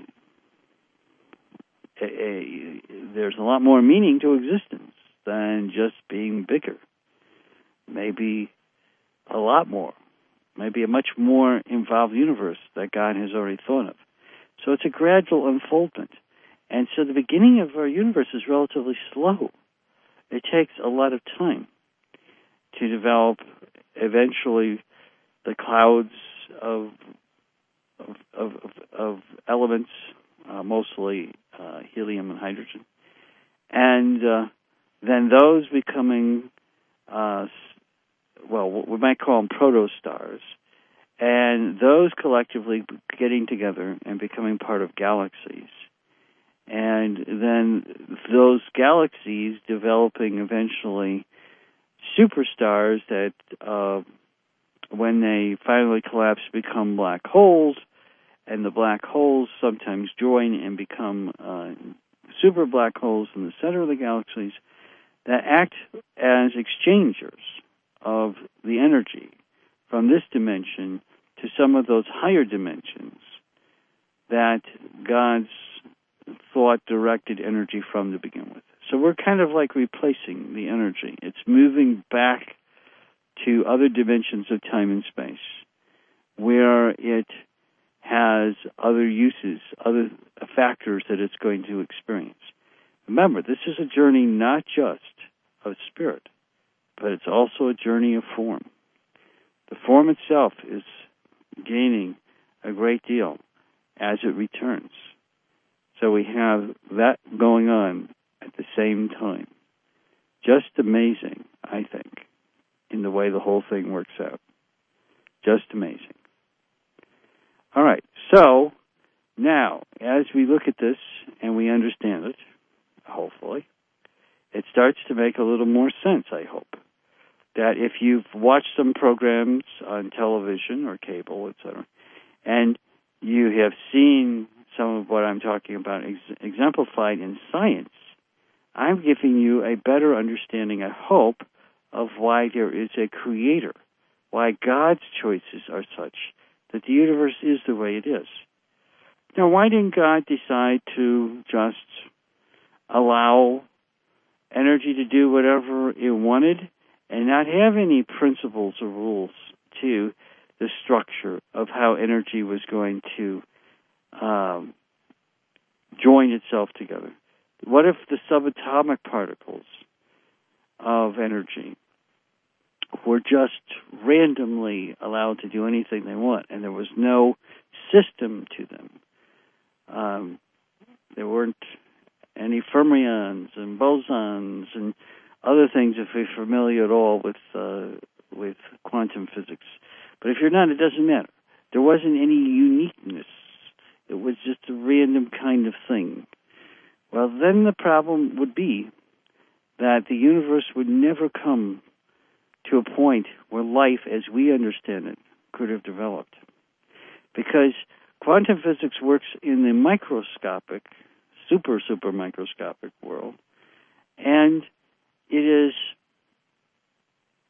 hey, there's a lot more meaning to existence than just being bigger. Maybe a lot more. Maybe a much more involved universe that God has already thought of. So it's a gradual unfoldment. And so the beginning of our universe is relatively slow. It takes a lot of time to develop eventually the clouds of elements, mostly helium and hydrogen. And then those becoming, what we might call them protostars, and those collectively getting together and becoming part of galaxies. And then those galaxies developing eventually superstars that, when they finally collapse, become black holes, and the black holes sometimes join and become super black holes in the center of the galaxies that act as exchangers of the energy from this dimension to some of those higher dimensions that God's thought directed energy from to begin with. So we're kind of like replacing the energy. It's moving back to other dimensions of time and space where it has other uses, other factors that it's going to experience. Remember, this is a journey not just of spirit, but it's also a journey of form. The form itself is gaining a great deal as it returns. So we have that going on at the same time. Just amazing, I think, in the way the whole thing works out. Just amazing. All right, so now, as we look at this and we understand it, hopefully, it starts to make a little more sense, I hope. That if you've watched some programs on television or cable, etc., and you have seen some of what I'm talking about exemplified in science, I'm giving you a better understanding, I hope, of why there is a creator, why God's choices are such that the universe is the way it is. Now, why didn't God decide to just allow energy to do whatever it wanted and not have any principles or rules to the structure of how energy was going to join itself together? What if the subatomic particles of energy were just randomly allowed to do anything they want, and there was no system to them? There weren't any fermions and bosons and other things, if you're familiar at all with quantum physics. But if you're not, it doesn't matter. There wasn't any uniqueness. It was just a random kind of thing. Well, then the problem would be that the universe would never come to a point where life, as we understand it, could have developed. Because quantum physics works in the microscopic, super microscopic world, and it is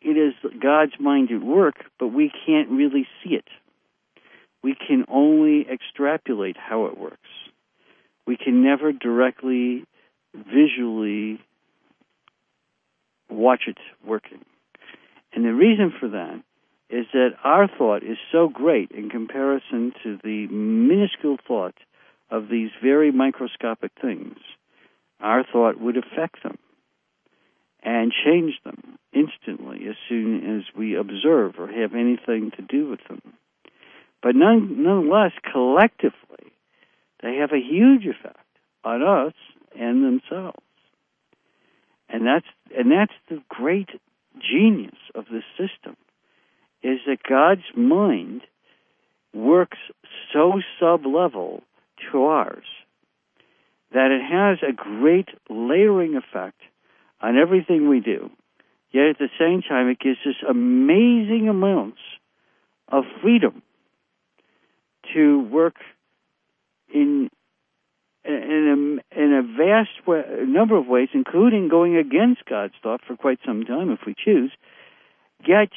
it is God's mind at work, but we can't really see it. We can only extrapolate how it works. We can never directly, visually watch it working. And the reason for that is that our thought is so great in comparison to the minuscule thought of these very microscopic things. Our thought would affect them and change them instantly as soon as we observe or have anything to do with them. But nonetheless, collectively, they have a huge effect on us and themselves. And that's the great genius of this system, is that God's mind works so sub-level to ours that it has a great layering effect on everything we do. Yet at the same time, it gives us amazing amounts of freedom to work in a vast number of ways, including going against God's thought for quite some time if we choose. Yet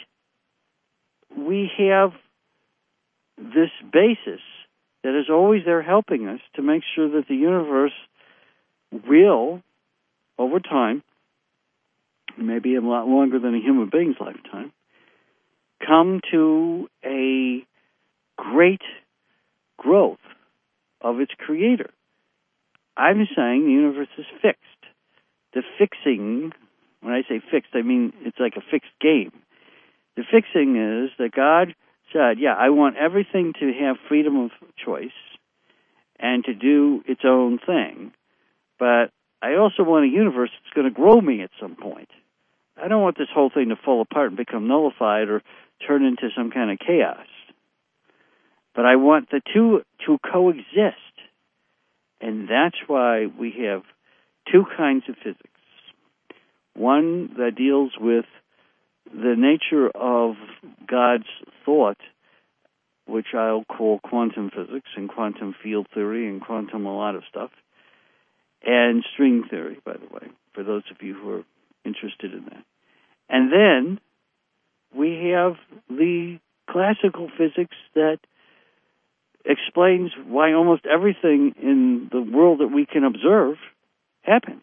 we have this basis that is always there helping us to make sure that the universe will, over time, maybe a lot longer than a human being's lifetime, come to a great growth of its creator. I'm saying the universe is fixed. The fixing, when I say fixed, I mean it's like a fixed game. The fixing is that God said, yeah, I want everything to have freedom of choice and to do its own thing, but I also want a universe that's going to grow me at some point. I don't want this whole thing to fall apart and become nullified or turn into some kind of chaos. But I want the two to coexist. And that's why we have two kinds of physics. One that deals with the nature of God's thought, which I'll call quantum physics and quantum field theory and quantum a lot of stuff, and string theory, by the way, for those of you who are interested in that. And then we have the classical physics that explains why almost everything in the world that we can observe happens.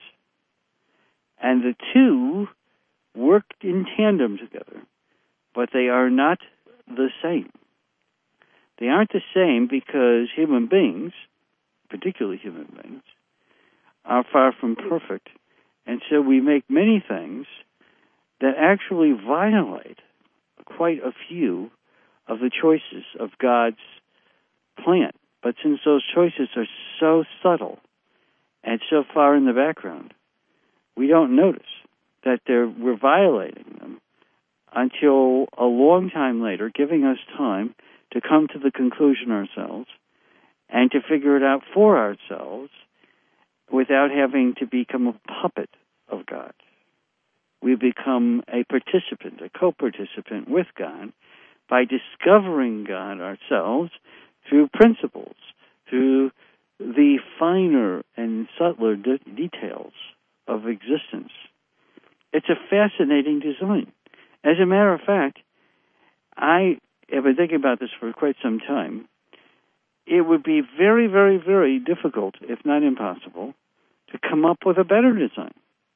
And the two work in tandem together, but they are not the same. They aren't the same because human beings, particularly human beings, are far from perfect, and so we make many things that actually violate quite a few of the choices of God's plan. But since those choices are so subtle and so far in the background, we don't notice that we're violating them until a long time later, giving us time to come to the conclusion ourselves and to figure it out for ourselves without having to become a puppet of God. We become a participant, a co-participant with God by discovering God ourselves through principles, through the finer and subtler details of existence. It's a fascinating design. As a matter of fact, I have been thinking about this for quite some time. It would be very, very, very difficult, if not impossible, to come up with a better design.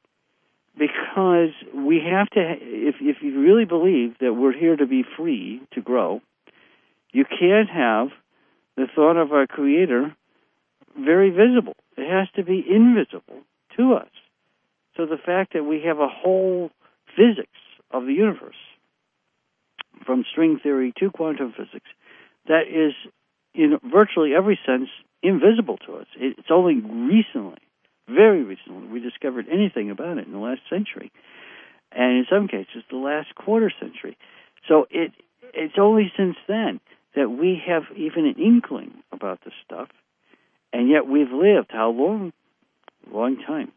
Because we have to, if you really believe that we're here to be free, to grow, you can't have the thought of our Creator very visible. It has to be invisible to us. So the fact that we have a whole physics of the universe, from string theory to quantum physics, that is, in virtually every sense, invisible to us. It's only recently, very recently, we discovered anything about it in the last century, and in some cases, the last quarter century. So it's only since then that we have even an inkling about this stuff, and yet we've lived how long? A long time.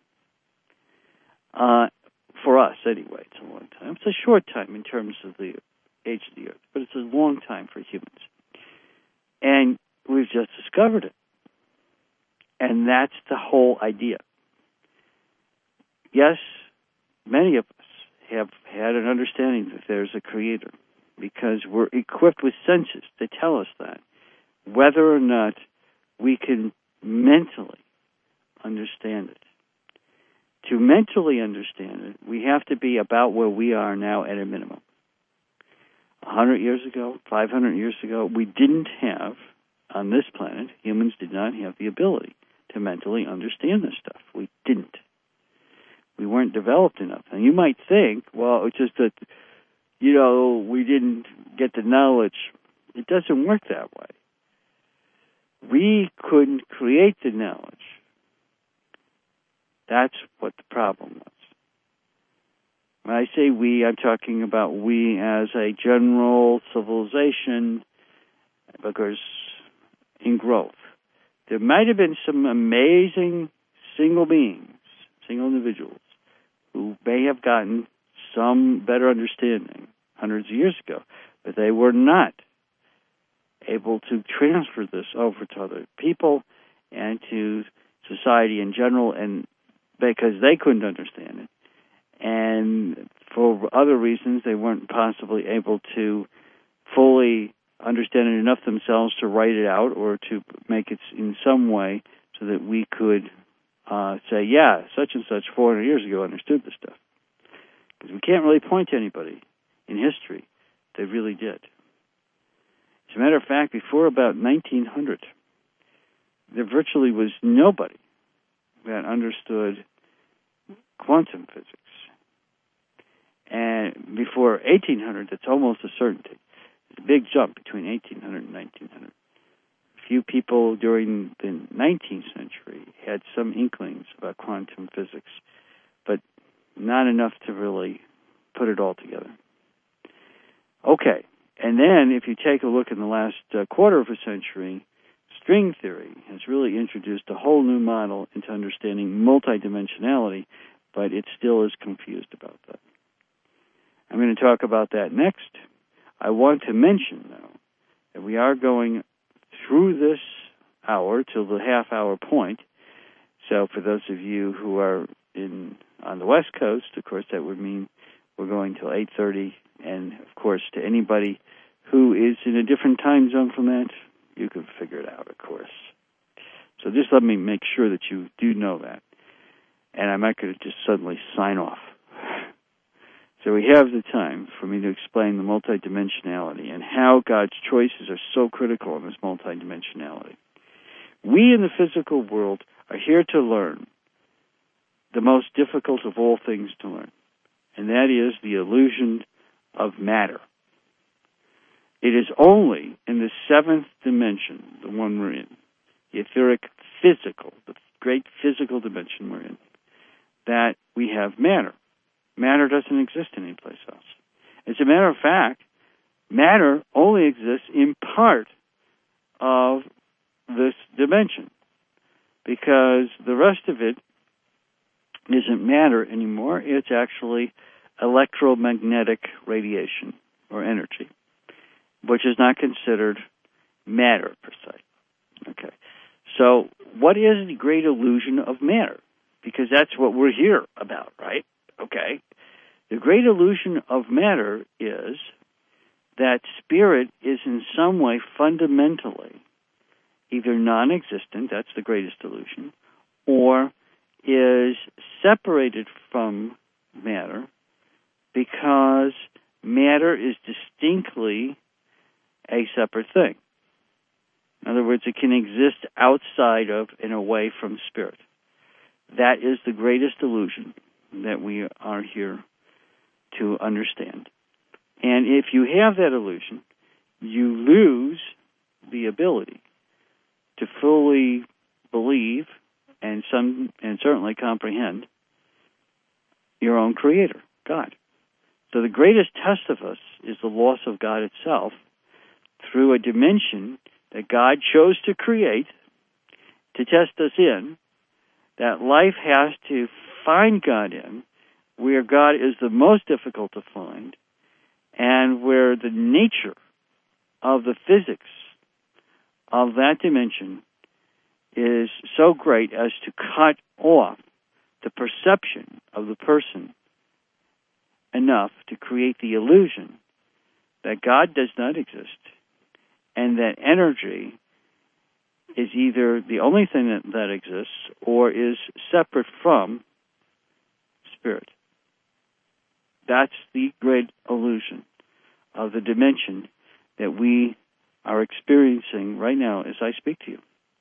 For us, anyway, it's a long time. It's a short time in terms of the age of the Earth, but it's a long time for humans. And we've just discovered it. And that's the whole idea. Yes, many of us have had an understanding that there's a creator, because we're equipped with senses that tell us that. Whether or not we can mentally understand it. To mentally understand it, we have to be about where we are now at a minimum. 100 years ago, 500 years ago, we didn't have, on this planet, humans did not have the ability to mentally understand this stuff. We didn't. We weren't developed enough. And you might think, well, it's just that, we didn't get the knowledge. It doesn't work that way. We couldn't create the knowledge. That's what the problem was. When I say we, I'm talking about we as a general civilization, because in growth. There might have been some amazing single beings, single individuals, who may have gotten some better understanding hundreds of years ago, but they were not able to transfer this over to other people and to society in general, and because they couldn't understand it. And for other reasons, they weren't possibly able to fully understand it enough themselves to write it out or to make it in some way so that we could say, yeah, such and such 400 years ago understood this stuff. Because we can't really point to anybody in history that really did. As a matter of fact, before about 1900, there virtually was nobody that understood quantum physics. And before 1800, it's almost a certainty. It's a big jump between 1800 and 1900. Few people during the 19th century had some inklings about quantum physics, but not enough to really put it all together. Okay, and then if you take a look in the last quarter of a century, string theory has really introduced a whole new model into understanding multidimensionality, but it still is confused about that. I'm going to talk about that next. I want to mention, though, that we are going through this hour till the half-hour point. So for those of you who are on the West Coast, of course, that would mean we're going till 8:30. And, of course, to anybody who is in a different time zone from that, you can figure it out, of course. So just let me make sure that you do know that. And I'm not going to just suddenly sign off. So we have the time for me to explain the multidimensionality and how God's choices are so critical in this multidimensionality. We in the physical world are here to learn the most difficult of all things to learn, and that is the illusion of matter. It is only in the seventh dimension, the one we're in, the etheric physical, the great physical dimension we're in, that we have matter. Matter doesn't exist anyplace else. As a matter of fact, matter only exists in part of this dimension, because the rest of it isn't matter anymore. It's actually electromagnetic radiation or energy, which is not considered matter per se. Okay. So what is the great illusion of matter? Because that's what we're here about, right? Okay. The great illusion of matter is that spirit is in some way fundamentally either non-existent, that's the greatest illusion, or is separated from matter because matter is distinctly a separate thing. In other words, it can exist outside of and away from spirit. That is the greatest illusion that we are here to understand. And if you have that illusion, you lose the ability to fully believe and certainly comprehend your own Creator, God. So the greatest test of us is the loss of God itself through a dimension that God chose to create to test us in, that life has to find God in, where God is the most difficult to find, and where the nature of the physics of that dimension is so great as to cut off the perception of the person enough to create the illusion that God does not exist and that energy is either the only thing that exists or is separate from spirit. That's the great illusion of the dimension that we are experiencing right now as I speak to you.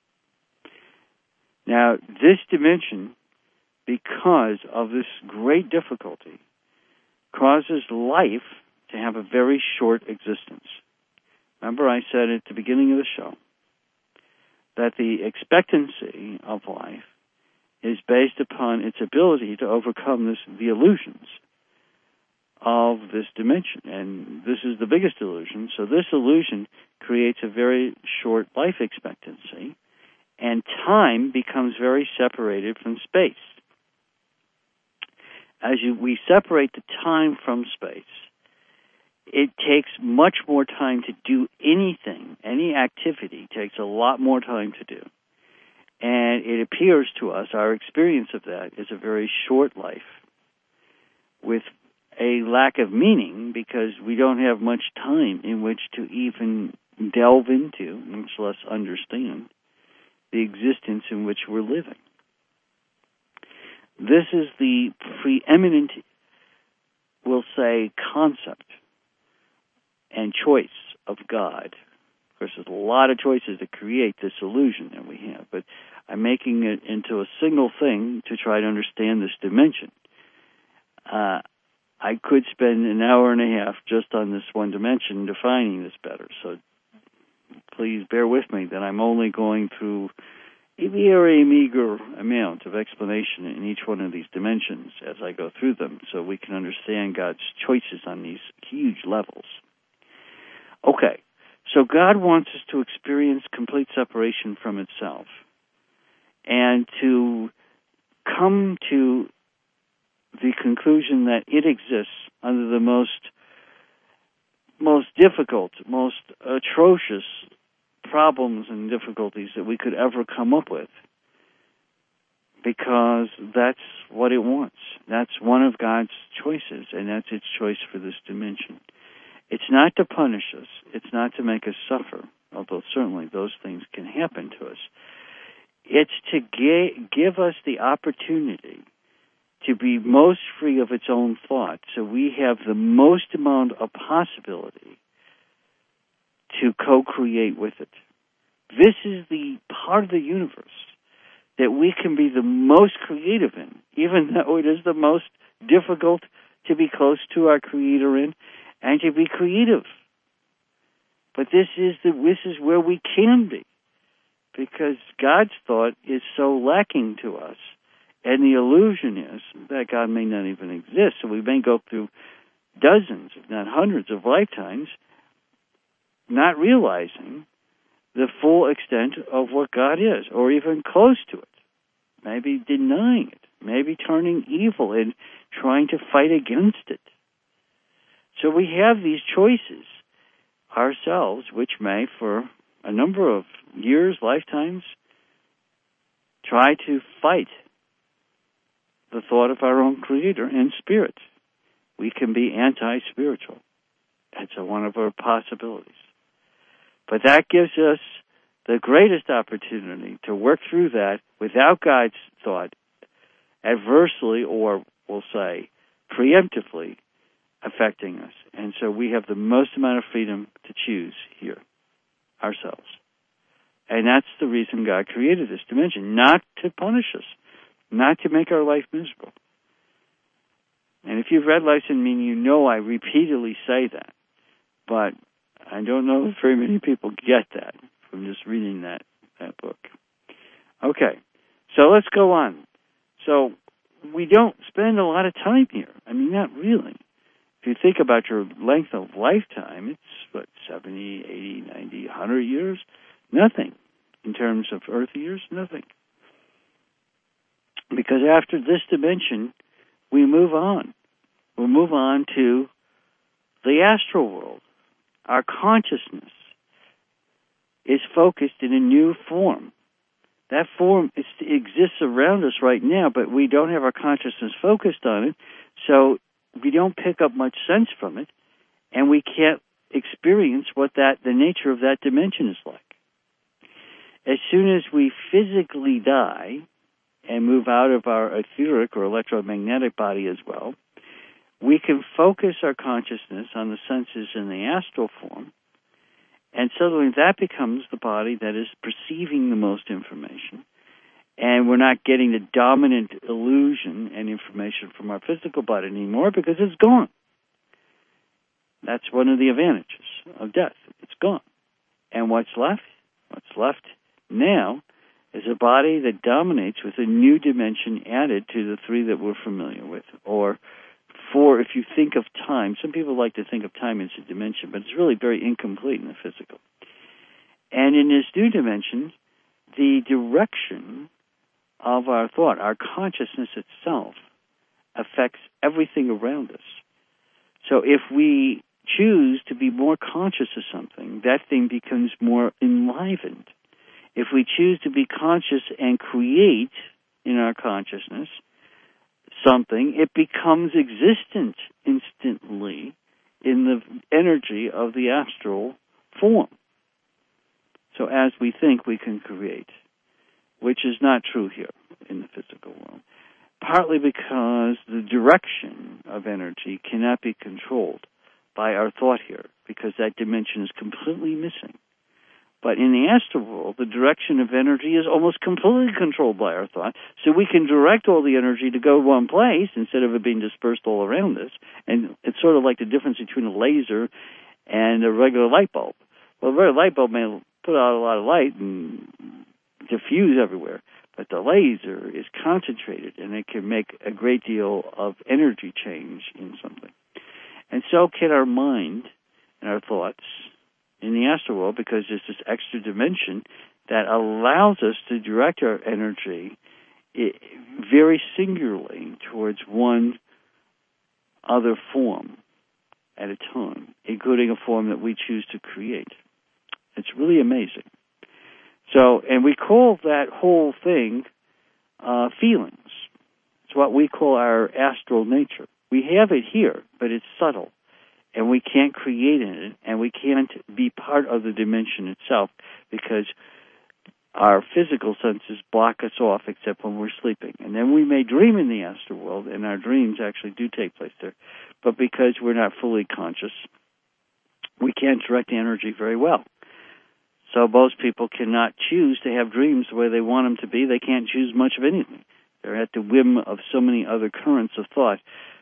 Now, this dimension, because of this great difficulty, causes life to have a very short existence. Remember I said at the beginning of the show that the expectancy of life is based upon its ability to overcome the illusions of this dimension. And this is the biggest illusion. So this illusion creates a very short life expectancy, and time becomes very separated from space. As we separate the time from space, it takes much more time to do anything. Any activity takes a lot more time to do. And it appears to us, our experience of that is a very short life with a lack of meaning because we don't have much time in which to even delve into, much less understand, the existence in which we're living. This is the preeminent, we'll say, concept and choice of God. Of course, there's a lot of choices to create this illusion that we have, but I'm making it into a single thing to try to understand this dimension. I could spend an hour and a half just on this one dimension defining this better, so please bear with me that I'm only going through a very meager amount of explanation in each one of these dimensions as I go through them so we can understand God's choices on these huge levels. Okay, so God wants us to experience complete separation from itself and to come to the conclusion that it exists under the most difficult, most atrocious problems and difficulties that we could ever come up with, because that's what it wants. That's one of God's choices, and that's its choice for this dimension. It's not to punish us. It's not to make us suffer, although certainly those things can happen to us. It's to give us the opportunity to be most free of its own thought, so we have the most amount of possibility to co-create with it. This is the part of the universe that we can be the most creative in, even though it is the most difficult to be close to our Creator in and to be creative. But this is where we can be, because God's thought is so lacking to us, and the illusion is that God may not even exist. So we may go through dozens, if not hundreds, of lifetimes not realizing the full extent of what God is, or even close to it. Maybe denying it, maybe turning evil and trying to fight against it. So we have these choices ourselves, which may, for a number of years, lifetimes, try to fight the thought of our own Creator and Spirit. We can be anti-spiritual. That's one of our possibilities. But that gives us the greatest opportunity to work through that without God's thought adversely, or we'll say preemptively, affecting us. And so we have the most amount of freedom to choose here ourselves. And that's the reason God created this dimension, not to punish us, not to make our life miserable. And if you've read Life in Meaning, you know I repeatedly say that. But I don't know if very many people get that from just reading that book. Okay, so let's go on. So we don't spend a lot of time here. I mean, not really. If you think about your length of lifetime, it's, 70, 80, 90, 100 years? Nothing. In terms of Earth years, nothing. Because after this dimension, we move on. We'll move on to the astral world. Our consciousness is focused in a new form. That form exists around us right now, but we don't have our consciousness focused on it, so we don't pick up much sense from it, and we can't experience what the nature of that dimension is like. As soon as we physically die and move out of our etheric or electromagnetic body as well, we can focus our consciousness on the senses in the astral form, and suddenly that becomes the body that is perceiving the most information, and we're not getting the dominant illusion and information from our physical body anymore because it's gone. That's one of the advantages of death. It's gone. And what's left? What's left now is a body that dominates with a new dimension added to the three that we're familiar with. Or four, if you think of time. Some people like to think of time as a dimension, but it's really very incomplete in the physical. And in this new dimension, the direction of our thought, our consciousness itself, affects everything around us. So if we choose to be more conscious of something, that thing becomes more enlivened. If we choose to be conscious and create in our consciousness something, it becomes existent instantly in the energy of the astral form. So as we think, we can create, which is not true here in the physical world, partly because the direction of energy cannot be controlled by our thought here, because that dimension is completely missing. But in the astral world, the direction of energy is almost completely controlled by our thought, so we can direct all the energy to go one place instead of it being dispersed all around us. And it's sort of like the difference between a laser and a regular light bulb. Well, a regular light bulb may put out a lot of light and diffuse everywhere, but the laser is concentrated, and it can make a great deal of energy change in something. And so can our mind and our thoughts in the astral world, because there's this extra dimension that allows us to direct our energy very singularly towards one other form at a time, including a form that we choose to create. It's really amazing. So, and we call that whole thing feelings. It's what we call our astral nature. We have it here, but it's subtle, and we can't create in it, and we can't be part of the dimension itself because our physical senses block us off except when we're sleeping. And then we may dream in the astral world, and our dreams actually do take place there. But because we're not fully conscious, we can't direct the energy very well. So most people cannot choose to have dreams the way they want them to be. They can't choose much of anything. They're at the whim of so many other currents of thought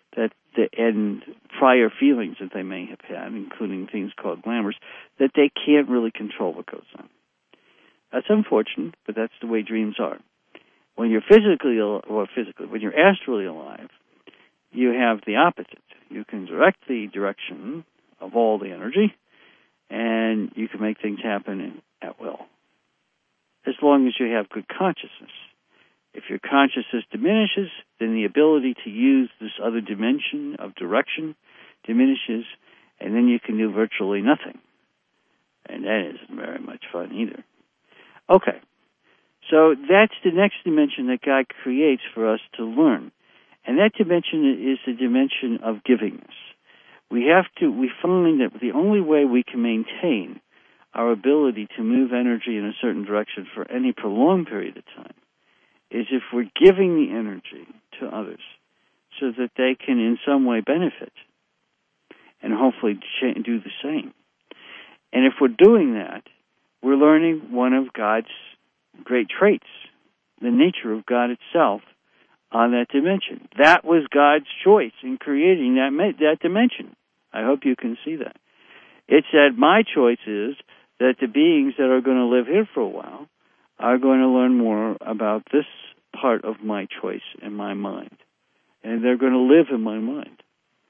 and prior feelings that they may have had, including things called glamours, that they can't really control what goes on. That's unfortunate, but that's the way dreams are. When you're when you're astrally alive, you have the opposite. You can direct the direction of all the energy, and you can make things happen at will, as long as you have good consciousness. If your consciousness diminishes, then the ability to use this other dimension of direction diminishes, and then you can do virtually nothing. And that isn't very much fun either. Okay, so that's the next dimension that God creates for us to learn. And that dimension is the dimension of givingness. We find that the only way we can maintain our ability to move energy in a certain direction for any prolonged period of time is if we're giving the energy to others so that they can in some way benefit and hopefully do the same. And if we're doing that, we're learning one of God's great traits, the nature of God itself on that dimension. That was God's choice in creating that dimension. I hope you can see that. It said, my choice is that the beings that are going to live here for a while are going to learn more about this part of my choice in my mind. And they're going to live in my mind.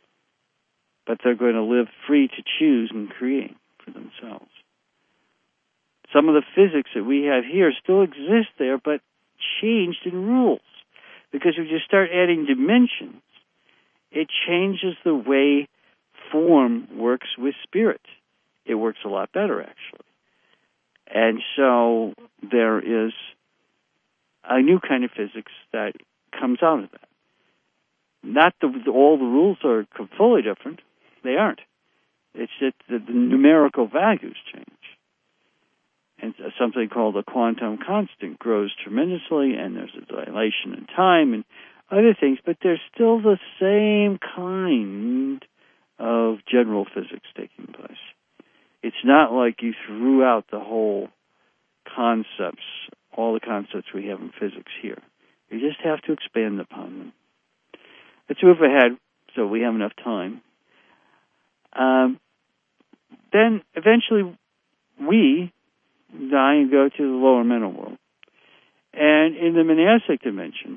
But they're going to live free to choose and create for themselves. Some of the physics that we have here still exist there, but changed in rules. Because if you start adding dimensions, it changes the way form works with spirit. It works a lot better, actually. And so there is a new kind of physics that comes out of that. not all the rules are fully different. They aren't. It's just that the numerical values change. And something called a quantum constant grows tremendously, and there's a dilation in time and other things, but there's still the same kind of general physics taking place. It's not like you threw out the whole concepts, all the concepts we have in physics here. You just have to expand upon them. Let's move ahead so we have enough time. Then eventually we die and go to the lower mental world. And in the monastic dimension,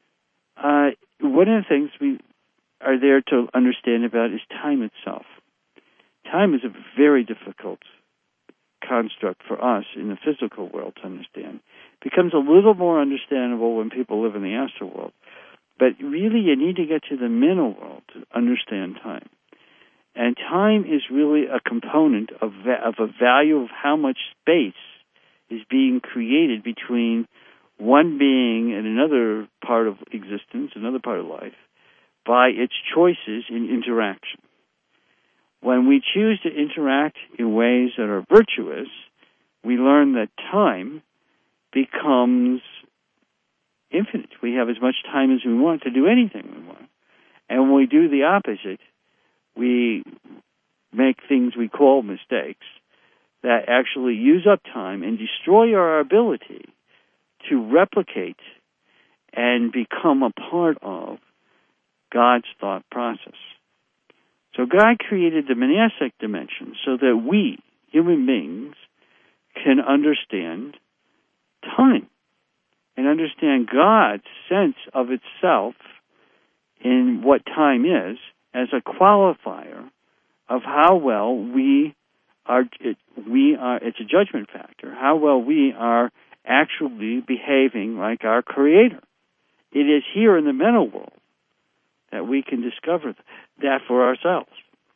one of the things we are there to understand about is time itself. Time is a very difficult construct for us in the physical world to understand. It becomes a little more understandable when people live in the astral world. But really, you need to get to the mental world to understand time. And time is really a component of a value of how much space is being created between one being and another part of existence, another part of life, by its choices in interaction. When we choose to interact in ways that are virtuous, we learn that time becomes infinite. We have as much time as we want to do anything we want. And when we do the opposite, we make things we call mistakes that actually use up time and destroy our ability to replicate and become a part of God's thought process. So God created the monastic dimension so that we, human beings, can understand time and understand God's sense of itself in what time is as a qualifier of how well we are. It's a judgment factor, how well we are actually behaving like our Creator. It is here in the mental world that we can discover that for ourselves.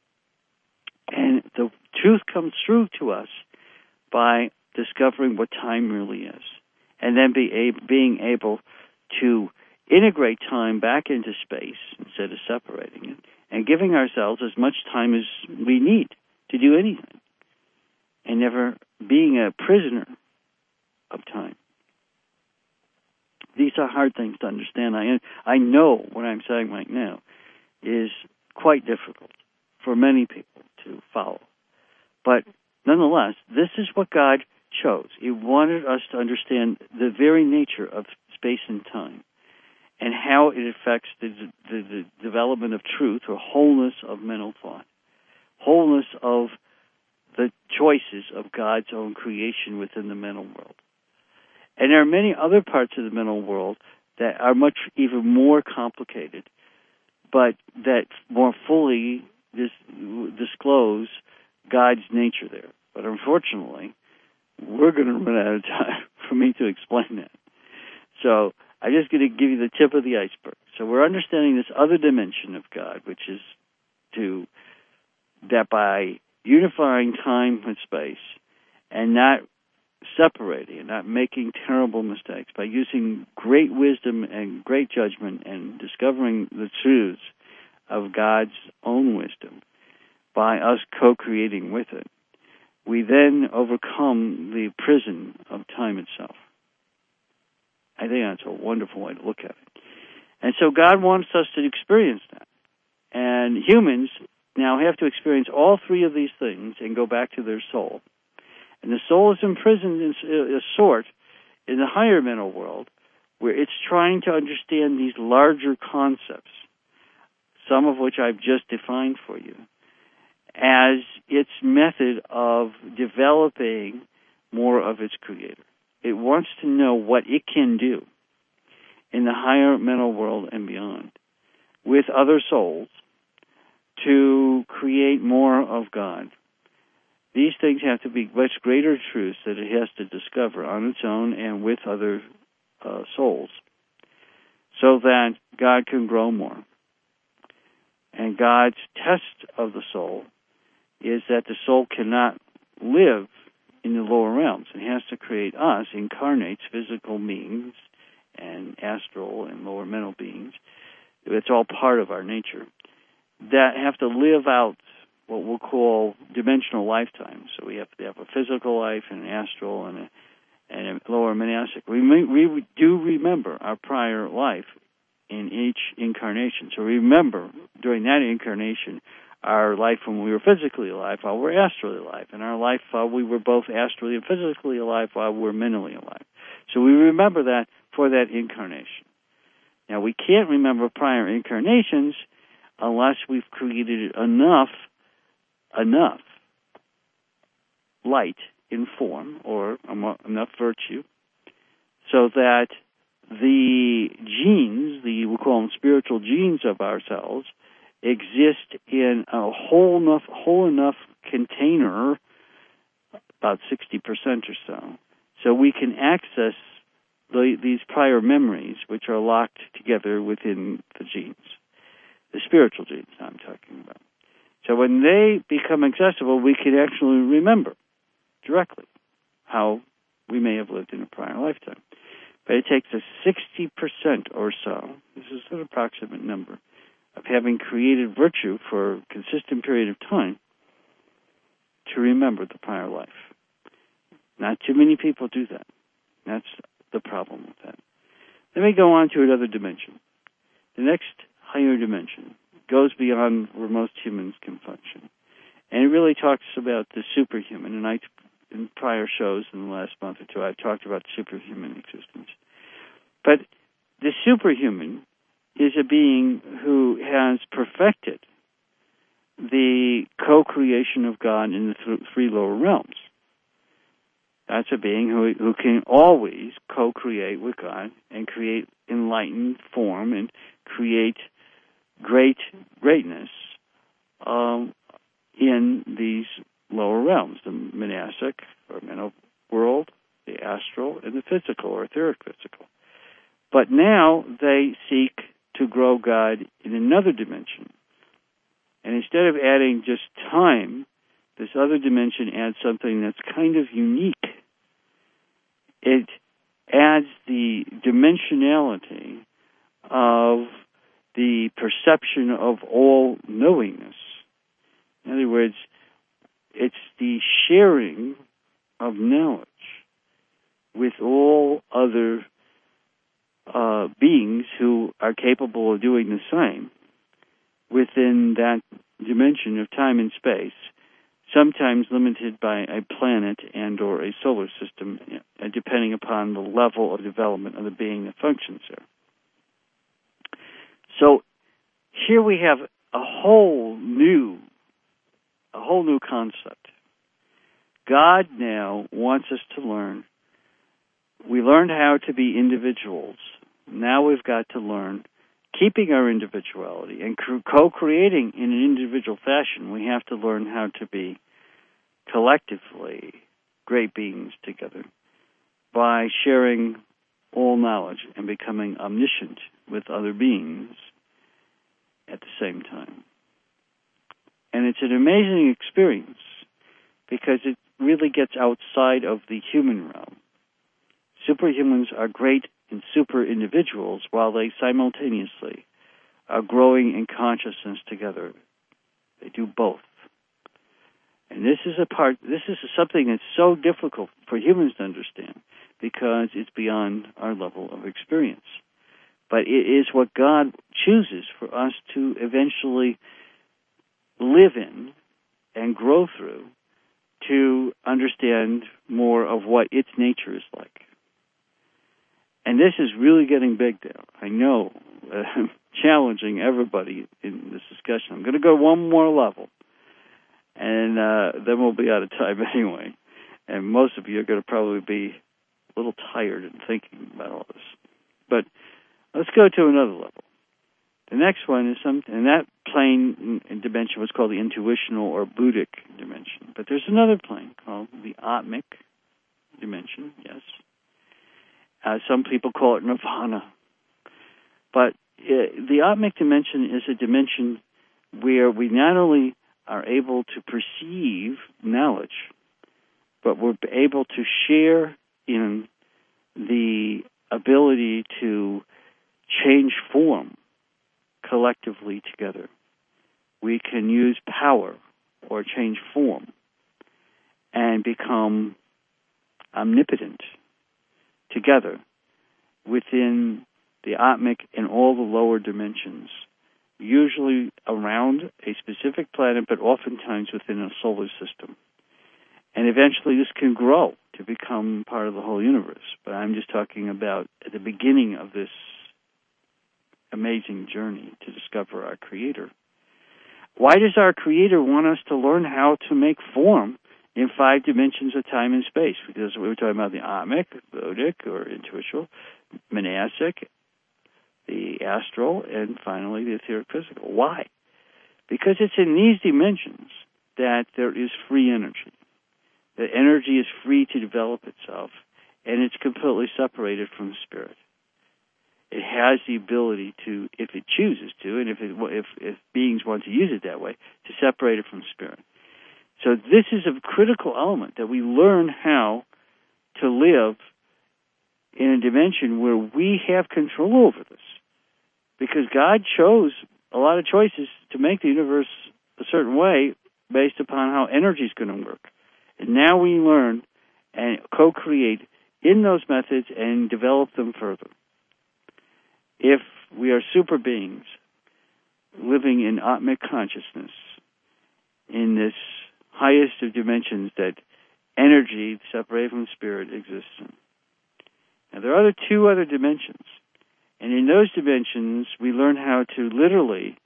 And the truth comes through to us by discovering what time really is, and then being able to integrate time back into space instead of separating it, and giving ourselves as much time as we need to do anything, and never being a prisoner of time. These are hard things to understand. I know what I'm saying right now is quite difficult for many people to follow. But nonetheless, this is what God chose. He wanted us to understand the very nature of space and time and how it affects the development of truth or wholeness of mental thought, wholeness of the choices of God's own creation within the mental world. And there are many other parts of the mental world that are much even more complicated, but that more fully disclose God's nature there. But unfortunately, we're going to run out of time for me to explain that. So I'm just going to give you the tip of the iceberg. So we're understanding this other dimension of God, which is that by unifying time with space and not separating and not making terrible mistakes, by using great wisdom and great judgment and discovering the truths of God's own wisdom, by us co-creating with it, we then overcome the prison of time itself. I think that's a wonderful way to look at it. And so God wants us to experience that. And humans now have to experience all three of these things and go back to their soul. And the soul is imprisoned in a sort in the higher mental world where it's trying to understand these larger concepts, some of which I've just defined for you, as its method of developing more of its Creator. It wants to know what it can do in the higher mental world and beyond with other souls to create more of God. These things have to be much greater truths that it has to discover on its own and with other souls so that God can grow more. And God's test of the soul is that the soul cannot live in the lower realms. It has to create us, incarnates physical beings and astral and lower mental beings, it's all part of our nature, that have to live out what we'll call dimensional lifetimes. So we have to have a physical life and an astral and a lower monastic. We do remember our prior life in each incarnation. So remember during that incarnation our life when we were physically alive while we're astrally alive, and our life while we were both astrally and physically alive while we're mentally alive. So we remember that for that incarnation. Now, we can't remember prior incarnations unless we've created enough light in form or enough virtue so that the genes, we'll call them spiritual genes of ourselves, exist in a whole enough container, about 60% or so we can access these prior memories, which are locked together within the genes, the spiritual genes I'm talking about. So when they become accessible, we can actually remember directly how we may have lived in a prior lifetime. But it takes us 60% or so, this is an approximate number, of having created virtue for a consistent period of time to remember the prior life. Not too many people do that. That's the problem with that. Let me go on to another dimension. The next higher dimension goes beyond where most humans can function. And it really talks about the superhuman. And in prior shows in the last month or two, I've talked about superhuman existence. But the superhuman is a being who has perfected the co-creation of God in the three lower realms. That's a being who can always co-create with God and create enlightened form and create greatness in these lower realms, the monastic or mental world, the astral, and the physical or etheric physical. But now they seek to grow God in another dimension. And instead of adding just time, this other dimension adds something that's kind of unique. It adds the dimensionality of the perception of all knowingness. In other words, it's the sharing of knowledge with all other beings who are capable of doing the same within that dimension of time and space, sometimes limited by a planet and or a solar system, depending upon the level of development of the being that functions there. So here we have a whole new concept. God now wants us to learn. We learned how to be individuals. Now we've got to learn keeping our individuality and co-creating in an individual fashion. We have to learn how to be collectively great beings together by sharing all knowledge and becoming omniscient with other beings at the same time. And it's an amazing experience because it really gets outside of the human realm. Superhumans are great and super individuals while they simultaneously are growing in consciousness together. They do both. And this is something that's so difficult for humans to understand because it's beyond our level of experience. But it is what God chooses for us to eventually live in and grow through to understand more of what its nature is like. And this is really getting big now. I know I'm challenging everybody in this discussion. I'm going to go one more level, and then we'll be out of time anyway. And most of you are going to probably be a little tired in thinking about all this. But let's go to another level. The next one is and that plane and dimension was called the intuitional or Buddhic dimension. But there's another plane called the Atmic dimension, yes. Some people call it nirvana. But the Atmic dimension is a dimension where we not only are able to perceive knowledge, but we're able to share in the ability to change form collectively together. We can use power or change form and become omnipotent together within the Atmic and all the lower dimensions, usually around a specific planet, but oftentimes within a solar system. And eventually this can grow to become part of the whole universe. But I'm just talking about at the beginning of this amazing journey to discover our Creator. Why does our Creator want us to learn how to make form in 5 dimensions of time and space? Because we were talking about the Atmic, Bodic, or intuitional, monastic, the astral, and finally the etheric physical. Why? Because it's in these dimensions that there is free energy. The energy is free to develop itself, and it's completely separated from spirit. It has the ability to, if it chooses to, and if beings want to use it that way, to separate it from spirit. So this is a critical element, that we learn how to live in a dimension where we have control over this. Because God chose a lot of choices to make the universe a certain way based upon how energy is going to work. And now we learn and co-create in those methods and develop them further. If we are super beings living in Atmic consciousness, in this highest of dimensions that energy separated from spirit exists in. Now there are 2 other dimensions. And in those dimensions, we learn how to literally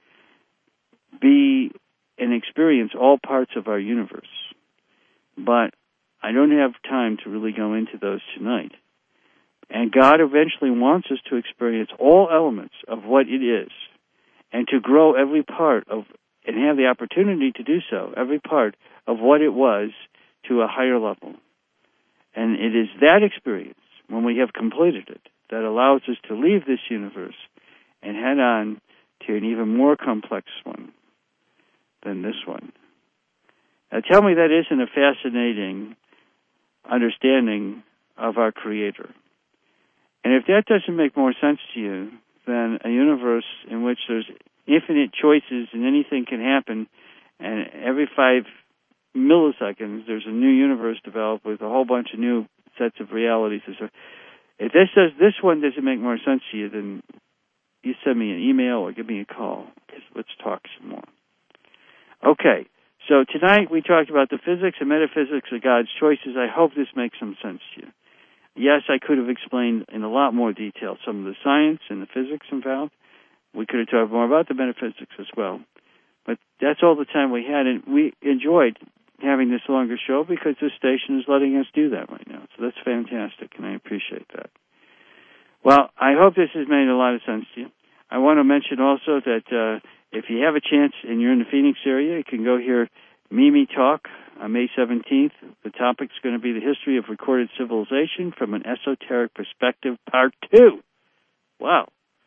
be and experience all parts of our universe. But I don't have time to really go into those tonight. And God eventually wants us to experience all elements of what it is, and to grow every part of, and have the opportunity to do so, every part of what it was to a higher level. And it is that experience, when we have completed it, that allows us to leave this universe and head on to an even more complex one than this one. Now tell me that isn't a fascinating understanding of our Creator. And if that doesn't make more sense to you than a universe in which there's infinite choices and anything can happen, and every 5 milliseconds there's a new universe developed with a whole bunch of new sets of realities. If this one doesn't make more sense to you, then you send me an email or give me a call. Let's talk some more. Okay, so tonight we talked about the physics and metaphysics of God's choices. I hope this makes some sense to you. Yes, I could have explained in a lot more detail some of the science and the physics involved. We could have talked more about the metaphysics as well. But that's all the time we had, and we enjoyed having this longer show because this station is letting us do that right now. So that's fantastic, and I appreciate that. Well, I hope this has made a lot of sense to you. I want to mention also that if you have a chance and you're in the Phoenix area, you can go hear Mimi talk on May 17th. The topic's going to be the history of recorded civilization from an esoteric perspective, part 2. Wow.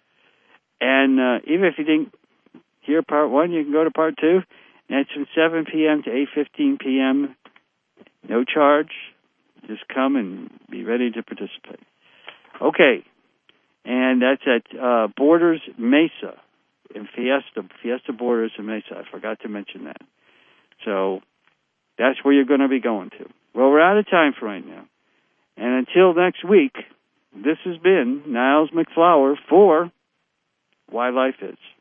And even if you didn't hear part 1, you can go to part 2. And it's from 7 p.m. to 8:15 p.m. No charge. Just come and be ready to participate. Okay. And that's at Borders Mesa in Fiesta Borders in Mesa. I forgot to mention that. So that's where you're going to be going to. Well, we're out of time for right now. And until next week, this has been Niles MacFlouer for Why Life Is.